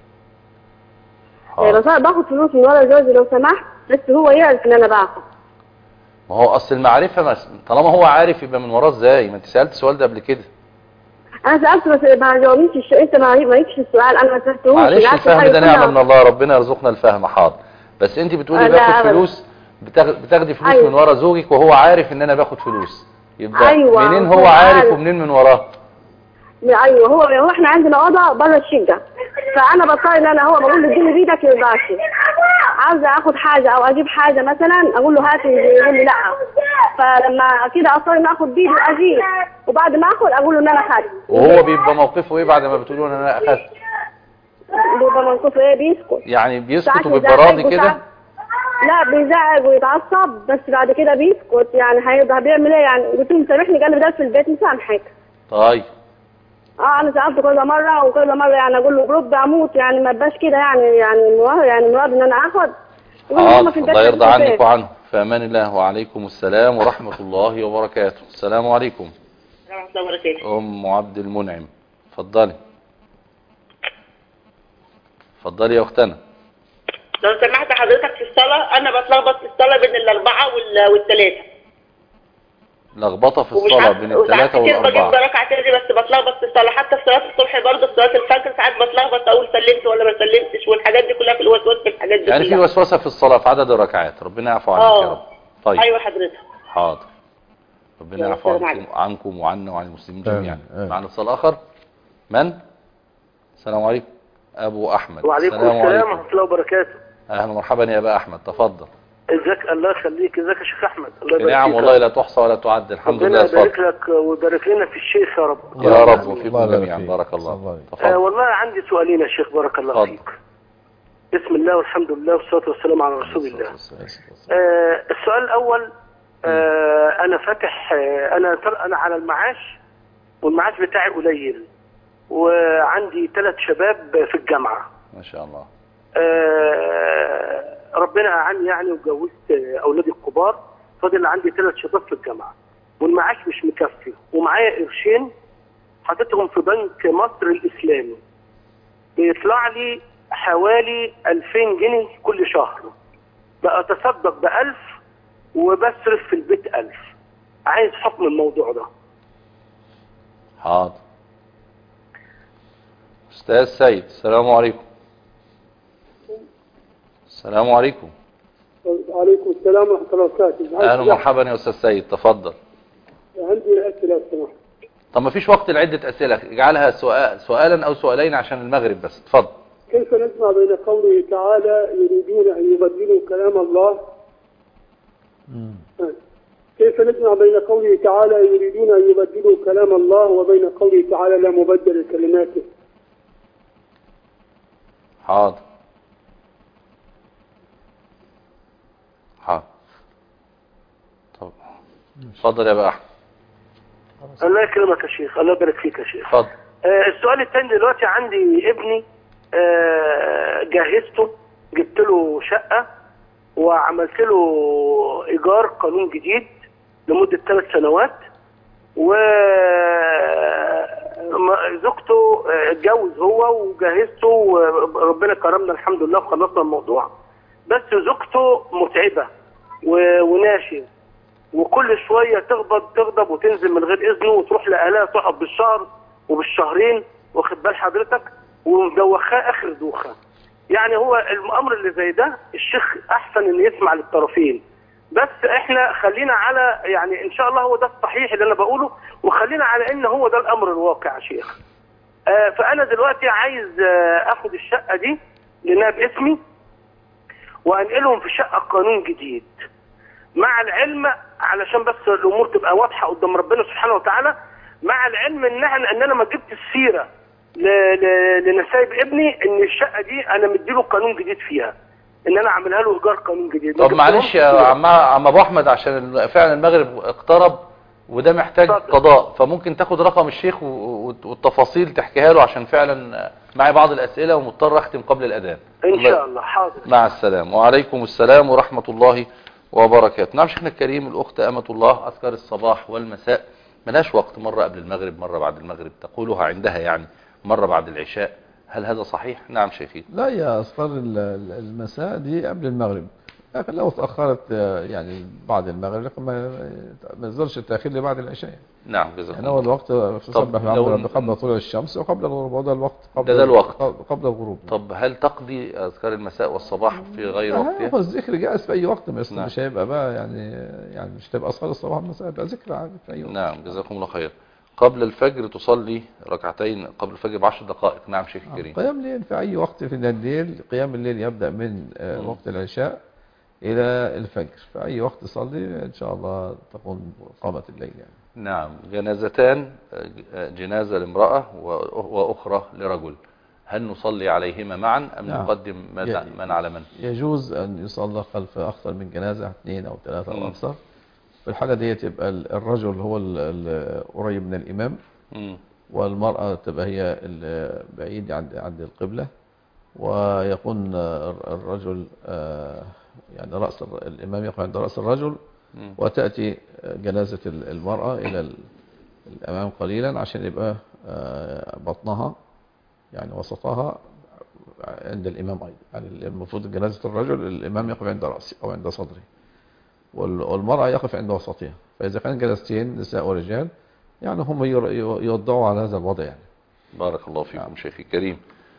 Speaker 17: باخد فلوس من ورا جوزي لو سمحت، بس هو يعرف ان انا باخد.
Speaker 4: ما هو اصل المعرفة طالما هو عارف يبقى من وراه ازاي؟ ما انت سألت السؤال ده قبل كده.
Speaker 17: انا سألت بس ما جاوبنيش. انت ما جبتش السؤال، انا ما سألتهوش.
Speaker 4: معلش الفهم ده نعمة من الله، ربنا يرزقنا الفهم. حاضر. بس انت بتقولي باخد فلوس، بتاخدي فلوس من ورا زوجك وهو عارف ان انا باخد فلوس، يبقى منين هو عارف ومنين من وراه؟
Speaker 17: ايوه هو احنا عندنا اوضه بره الشقه، فانا بضطر ان انا هو بقول له اديني بيدك يرضاش، عاوزه اخد حاجه او اجيب حاجه مثلا اقول له هات، يقول لي لا، فلما كده اضطر ان اخد بيدي واجيب، وبعد ما اخد اقول له ان انا اخدت.
Speaker 4: وهو بيبقى موقفه ايه بعد ما بتقول له ان انا اخدت؟
Speaker 17: بيبقى موقفه ايه؟ بيسكت.
Speaker 4: يعني بيسكت وبيبقى راضي كده؟
Speaker 17: لا بيزعج ويتعصب، بس بعد كده بيسكت. يعني بيعمل ايه يعني؟ قلت له مسامحني، قال لي ده في البيت مسامحك.
Speaker 4: طيب.
Speaker 17: انا سألته كذا مرة وكذا مرة، يعني اقول له برب اموت، يعني ما بقاش كده، يعني مراد ان انا اخد.
Speaker 4: الله يرضى عنك وعنه. في امان الله. وعليكم السلام ورحمة الله وبركاته. السلام عليكم.
Speaker 18: ورحمة الله وبركاته.
Speaker 4: ام عبد المنعم، اتفضلي. اتفضلي يا اختنا.
Speaker 18: لو سمحت حضرتك في الصلاة، انا بتلخبط في الصلاة بين الاربعة والثلاثة.
Speaker 4: لخبطه في الصلاه بين الثلاثه والاربعه.
Speaker 18: بجيب ركعتين بس بتلخبط في الصلاه، حتى في صلاه الصبح برضه، في صلاه الفجر ساعات بتلخبط، اقول سلمت ولا ما سلمتش، والحاجات دي كلها في الوسواس في الحاجات دي
Speaker 4: يعني
Speaker 18: كلها.
Speaker 4: في وسوسه في الصلاه في عدد الركعات، ربنا يعفو عنك يا رب. طيب
Speaker 18: ايوه حضرتك.
Speaker 4: حاضر، ربنا يعفو عنكم وعنا وعن المسلمين جميعا. معنا اتصال اخر. من؟ السلام عليكم. ابو احمد.
Speaker 19: وعليكم السلام ورحمه الله وبركاته.
Speaker 4: اهلا ومرحبا يا ابا احمد، تفضل.
Speaker 19: ازيك؟ الله يخليك. ازيك يا شيخ احمد؟ الله يبارك فيك.
Speaker 4: نعم والله لا تحصى ولا تعد. الحمد لله.
Speaker 19: ربنا يبارك لك ويبارك لنا في الشيخ يا رب.
Speaker 4: يا رب وفيكم جميعا. بارك الله.
Speaker 19: والله عندي سؤالين يا شيخ. بارك الله فيك. بسم الله والحمد لله والصلاه والسلام على رسول الله. السؤال الاول، انا فاتح، انا على المعاش، والمعاش بتاعي قليل، وعندي 3 شباب في الجامعه
Speaker 4: ما شاء الله.
Speaker 19: ربنا أعني يعني وجوزت أولادي الكبار، فاضل عندي 3 شباب في الجامعة، والمعاش مش مكفي، ومعايا قرشين حطيتهم في بنك مصر الإسلامي، بيطلع لي حوالي 2000 جنيه كل شهر، بأتصدق ب1000 وبصرف في البيت 1000. عايز حكم الموضوع ده.
Speaker 4: حاضر. أستاذ سيد، السلام عليكم. السلام عليكم.
Speaker 20: وعليكم السلام ورحمة الله وبركاته.
Speaker 4: أهلا ومرحبا يا أستاذ سيد، تفضل.
Speaker 20: عندي أسئلة لو سمحت.
Speaker 4: طب ما فيش وقت لعدة أسئلة، اجعلها سؤالا أو سؤالين عشان المغرب بس. تفضل.
Speaker 20: كيف نجمع بين قوله تعالى يريدون أن يبدلوا كلام الله؟ كيف نجمع بين قوله تعالى يريدون أن يبدلوا كلام الله وبين قوله تعالى لا مبدل لكلماته؟
Speaker 4: حاضر. حاضر. طب اتفضل يا بقى احمد.
Speaker 19: الله يكرمك يا شيخ. الله يبارك فيك يا شيخ.
Speaker 4: اتفضل.
Speaker 19: السؤال الثاني دلوقتي، عندي ابني جهزته، جبت له شقة وعملت له إيجار قانون جديد لمدة 3 سنوات، وزوجته اتجوز هو وجهزته وربنا كرمنا الحمد لله وخلصنا الموضوع، بس زوجته متعبة وناشئة، وكل شوية تغضب وتنزل من غير إذنه وتروح لأهلها، تقعد بالشهر وبالشهرين، واخد بال حضرتك، ومدوخاه آخر دوخة. يعني هو الأمر اللي زي ده الشيخ أحسن إن يسمع للطرفين، بس إحنا خلينا على يعني إن شاء الله هو ده الصحيح اللي أنا بقوله، وخلينا على إن هو ده الأمر الواقع يا شيخ. فأنا دلوقتي عايز أخد الشقة دي لأنها باسمي وأنقلهم في شقة قانون جديد، مع العلم علشان بس الأمور تبقى واضحة قدام ربنا سبحانه وتعالى، مع العلم إن أنا ما جبت السيرة لنسايب ابني إن الشقة دي أنا مديله قانون جديد فيها، إن أنا أعملها له إيجار قانون جديد.
Speaker 4: طب معلش يا عم أبو أحمد، عشان فعلا المغرب اقترب وده محتاج قضاء، فممكن تاخد رقم الشيخ والتفاصيل تحكيها له، عشان فعلا معي بعض الأسئلة ومضطر أختم قبل الأذان.
Speaker 19: إن شاء الله. حاضر.
Speaker 4: مع السلامة. وعليكم السلام ورحمة الله وبركاته. نعم شيخنا الكريم، الأخت أمة الله أذكار الصباح والمساء ملاش وقت، مرة قبل المغرب مرة بعد المغرب، تقولها عندها يعني مرة بعد العشاء، هل هذا صحيح؟ نعم شيخي.
Speaker 5: لا، يا أذكار المساء دي قبل المغرب، لكن لو تأخرت يعني بعد المغرب لكن ما يصدرش التأخير لبعد العشاء.
Speaker 4: نعم جزاك الله.
Speaker 5: يعني هو الوقت تصبح قبل طلوع الشمس وقبل الغروب، وده الوقت
Speaker 4: ده الوقت
Speaker 5: قبل الغروب.
Speaker 4: طب هل تقضي أذكار المساء والصباح في غير وقتها؟
Speaker 5: هو الذكر جائز في أي وقت، مش هيبقى بقى يعني مش هتبقى أذكار الصباح والمساء، يبقى ذكر عادي في أي وقت.
Speaker 4: نعم جزاكم الله خير. قبل الفجر تصلي ركعتين قبل الفجر ب10 دقائق. نعم شيخ الكريم.
Speaker 5: قيام الليل في أي وقت في الليل، قيام الليل يبدأ من وقت العشاء إلى الفجر، في أي وقت تصلي إن شاء الله تكون قامت الليل يعني.
Speaker 4: نعم. جنازتان، جنازة لامرأة وأخرى لرجل، هل نصلي عليهما معا أم نقدم من على من؟
Speaker 5: يجوز أن يصلى خلف أكثر من جنازة، 2 أو 3 أو أكثر. في الحالة دي تبقى الرجل هو القريب من الإمام، والمرأة تبقى هي بعيد عند القبلة، ويكون الرجل يعني رأس الإمام يقف عند رأس الرجل، وتأتي جنازة المرأة إلى الأمام قليلا عشان يبقى بطنها يعني وسطها عند الإمام أيضا. يعني المفروض جنازة الرجل الإمام يقف عند رأسه أو عند صدره، والمرأة يقف عند وسطها. فإذا كان جنازتين نساء ورجال يعني هم يوضعوا على هذا الوضع يعني.
Speaker 4: بارك الله فيكم شيخي الكريم.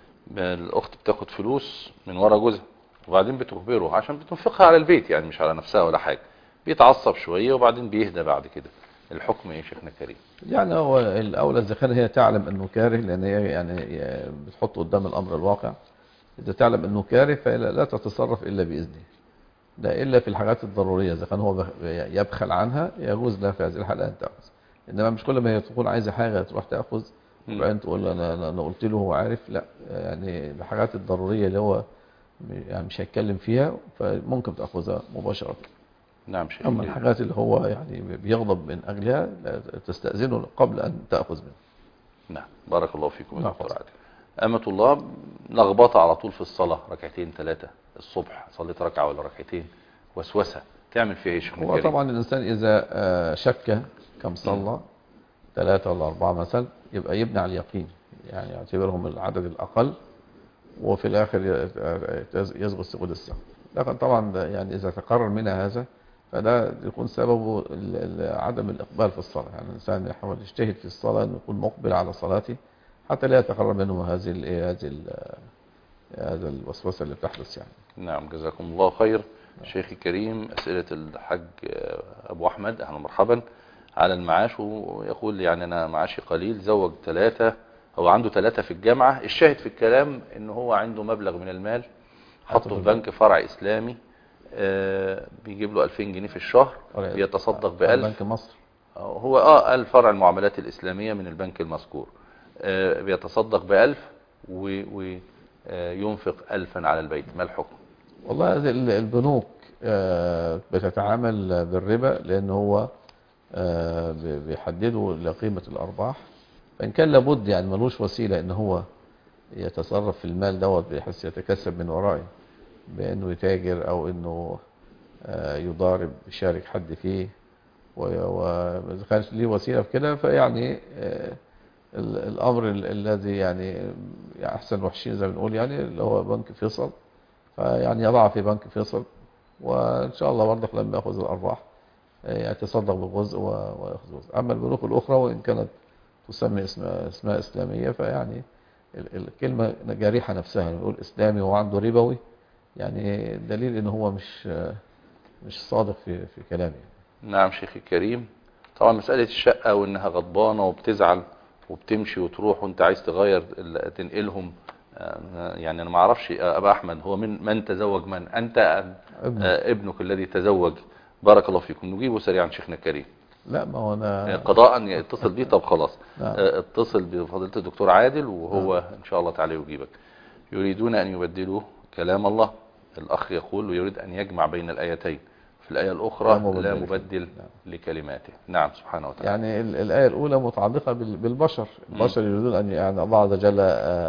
Speaker 4: الأخت بتاخد فلوس من ورا جوزها وبعدين بتخبره عشان بتنفقها على البيت، يعني مش على نفسها ولا حاجة، بيتعصب شوية وبعدين بيهدى بعد كده، الحكم ايه شيخنا الكريم؟
Speaker 5: يعني هو الأولى إذا كان هي تعلم أنه كاره، لأن هي يعني بتحط قدام الأمر الواقع، إذا تعلم أنه كاره فلا تتصرف إلا بإذنه، لا إلا في الحاجات الضرورية، إذا كان هو يبخل عنها يجوز لها في هذه الحالة أن تأخذ. إنما مش كل ما تكون عايزة حاجة تروح تأخذ وبعدين تقول أنا قلت له هو عارف، لا، يعني الحاجات الضرورية اللي هو يعني مش هيتكلم فيها فممكن تأخذها مباشرة.
Speaker 4: نعم شيخ.
Speaker 5: أما الحاجات اللي هو يعني بيغضب من أجلها تستأذنه قبل أن تأخذ منه.
Speaker 4: نعم بارك الله فيكم يا دكتور عادل. أمة الله لخبطة على طول في الصلاة، ركعتين 3 الصبح، صليت ركعة ولا ركعتين، وسوسة، تعمل فيها ايه شيخ؟
Speaker 5: هو طبعا الإنسان إذا شك كم صلى 3 ولا 4 مثلا يبقى يبني على اليقين، يعني يعتبرهم العدد الأقل وفي الآخر يسجد سجود السهو. لكن طبعا يعني إذا تقرر منها هذا فده يكون سببه عدم الإقبال في الصلاة. يعني الإنسان يحاول يجتهد في الصلاة أن يكون مقبل على صلاته حتى لا يتقرب منه هذا الوسوسة اللي بتحدث يعني.
Speaker 4: نعم جزاكم الله خير. شيخي الكريم، أسئلة الحاج أبو أحمد أهلا مرحبا على المعاش، ويقول يعني أنا معاشي قليل، زوج 3، هو عنده 3 في الجامعة، الشاهد في الكلام إنه هو عنده مبلغ من المال حطه في بنك فرع إسلامي، بيجيب له 2000 جنيه في الشهر، بيتصدق ب1000.
Speaker 5: بنك مصر
Speaker 4: هو الفرع المعاملات الإسلامية من البنك المذكور، بيتصدق ب1000 وينفق 1000 على البيت، ما الحكم؟
Speaker 5: والله هذه البنوك بتتعامل بالربا، لأن هو بيحددوا لقيمة الأرباح، فإن كان لابد يعني ملوش وسيلة إن هو يتصرف في المال دوت بحيث يتكسب من ورائه بأنه يتاجر أو إنه يضارب يشارك حد فيه، وإذا كانت ليه وسيلة في كده فيعني الأمر الذي يعني أحسن وحشين زي ما بنقول يعني اللي هو بنك فيصل، فيعني يضع في بنك فيصل، وإن شاء الله برضك لما يأخذ الأرباح يتصدق بجزء ويأخذ جزء. أما البنوك الأخرى وإن كانت تسمى اسماء إسلامية فيعني الكلمة جارحة نفسها، يقول إسلامي وعنده ربوي، يعني دليل إن هو مش صادق في كلامه.
Speaker 4: نعم شيخي الكريم. طبعا مسألة الشقة وإنها غضبانة وبتزعل وبتمشي وتروح وانت عايز تغير تنقلهم، يعني أنا ما أعرفش أبا أحمد هو من تزوج، من أنت ابنك الذي تزوج؟ بارك الله فيكم. نجيبه سريعا شيخنا الكريم.
Speaker 5: لا ما هو أنا
Speaker 4: قضاء يتصل بيه. طب خلاص اتصل بفضيلة الدكتور عادل وهو إن شاء الله تعالى يجيبك. يريدون أن يبدلوا كلام الله، الأخ يقول ويريد أن يجمع بين الآيتين، في الآية الأخرى لا مبدل لكلماته. نعم سبحانه وتعالى.
Speaker 5: يعني الآية الأولى متعلقة بالبشر، البشر يريدون أن يعني الله عز وجل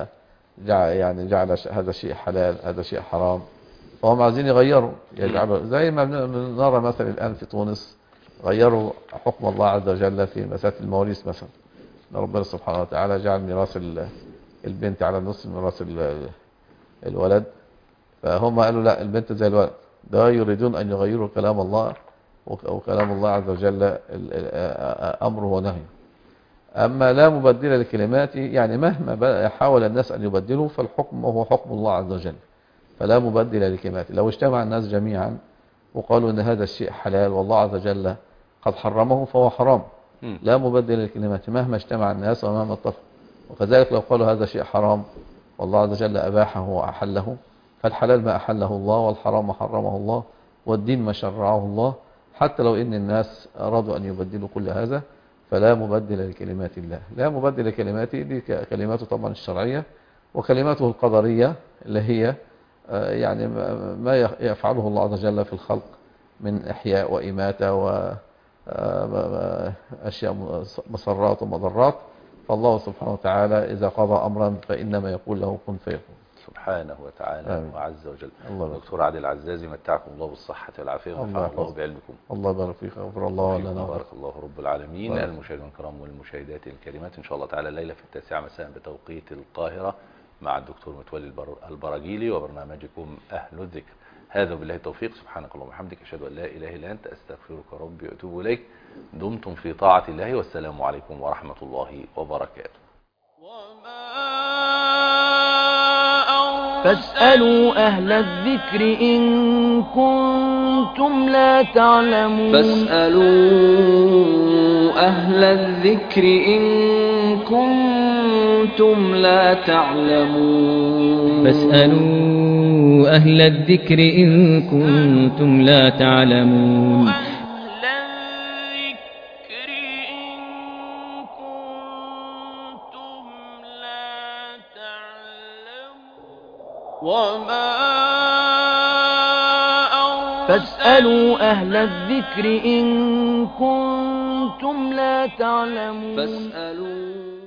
Speaker 5: جعل هذا شيء حلال هذا شيء حرام، فهم عايزين يغيروا يجعلوا زي ما نرى مثلا الآن في تونس غيروا حكم الله عز وجل في مسألة المواريث مثلا، ربنا سبحانه وتعالى جعل ميراث البنت على نصف ميراث الولد، فهم قالوا لا البنت زي الولد، ده يريدون أن يغيروا كلام الله وكلام الله عز وجل أمره ونهيه. أما لا مبدل لكلماته، يعني مهما حاول الناس أن يبدلوا فالحكم هو حكم الله عز وجل، فلا مبدل لكلماته. لو اجتمع الناس جميعا وقالوا أن هذا الشيء حلال والله عز وجل قد حرمه فهو حرام، لا مبدل لكلماته مهما اجتمع الناس ومهما اتفقوا. وكذلك لو قالوا هذا شيء حرام والله عز وجل أباحه وأحله، فالحلال ما أحله الله والحرام ما حرمه الله والدين ما شرعه الله، حتى لو إن الناس أرادوا أن يبدلوا كل هذا فلا مبدل لكلمات الله. لا مبدل لكلماته دي كلماته طبعا الشرعية، وكلماته القدرية اللي هي يعني ما يفعله الله عز وجل في الخلق من إحياء وإماتة وأشياء مسرات ومضرات، فالله سبحانه وتعالى إذا قضى أمرا فإنما يقول له كن فيكون
Speaker 4: سبحانه وتعالى وعز وجل. دكتور عادل العزازي متعكم الله بالصحة والعافية ونفع الله بعلمكم.
Speaker 5: الله يبارك فيك، غفر الله لنا.
Speaker 4: بارك الله رب العالمين. المشاهدين الكرام والمشاهدات الكريمات، إن شاء الله تعالى الليلة في 9 مساء بتوقيت القاهرة مع الدكتور متولي البراجيلي وبرنامجكم أهل الذكر. هذا بالله التوفيق، سبحانك اللهم وبحمدك، أشهد أن لا إله إلا أنت، أستغفرك ربي وأتوب إليك. دمتم في طاعة الله، والسلام عليكم ورحمة الله وبركاته.
Speaker 1: فاسألوا أهل الذكر إن كنتم لا تعلمون
Speaker 2: فاسألوا أهل الذكر إن كنتم لا تعلمون
Speaker 3: فاسألوا أهل الذكر إن كنتم لا تعلمون
Speaker 1: فاسألوا أهل الذكر إن كنتم لا تعلمون
Speaker 2: فاسألوا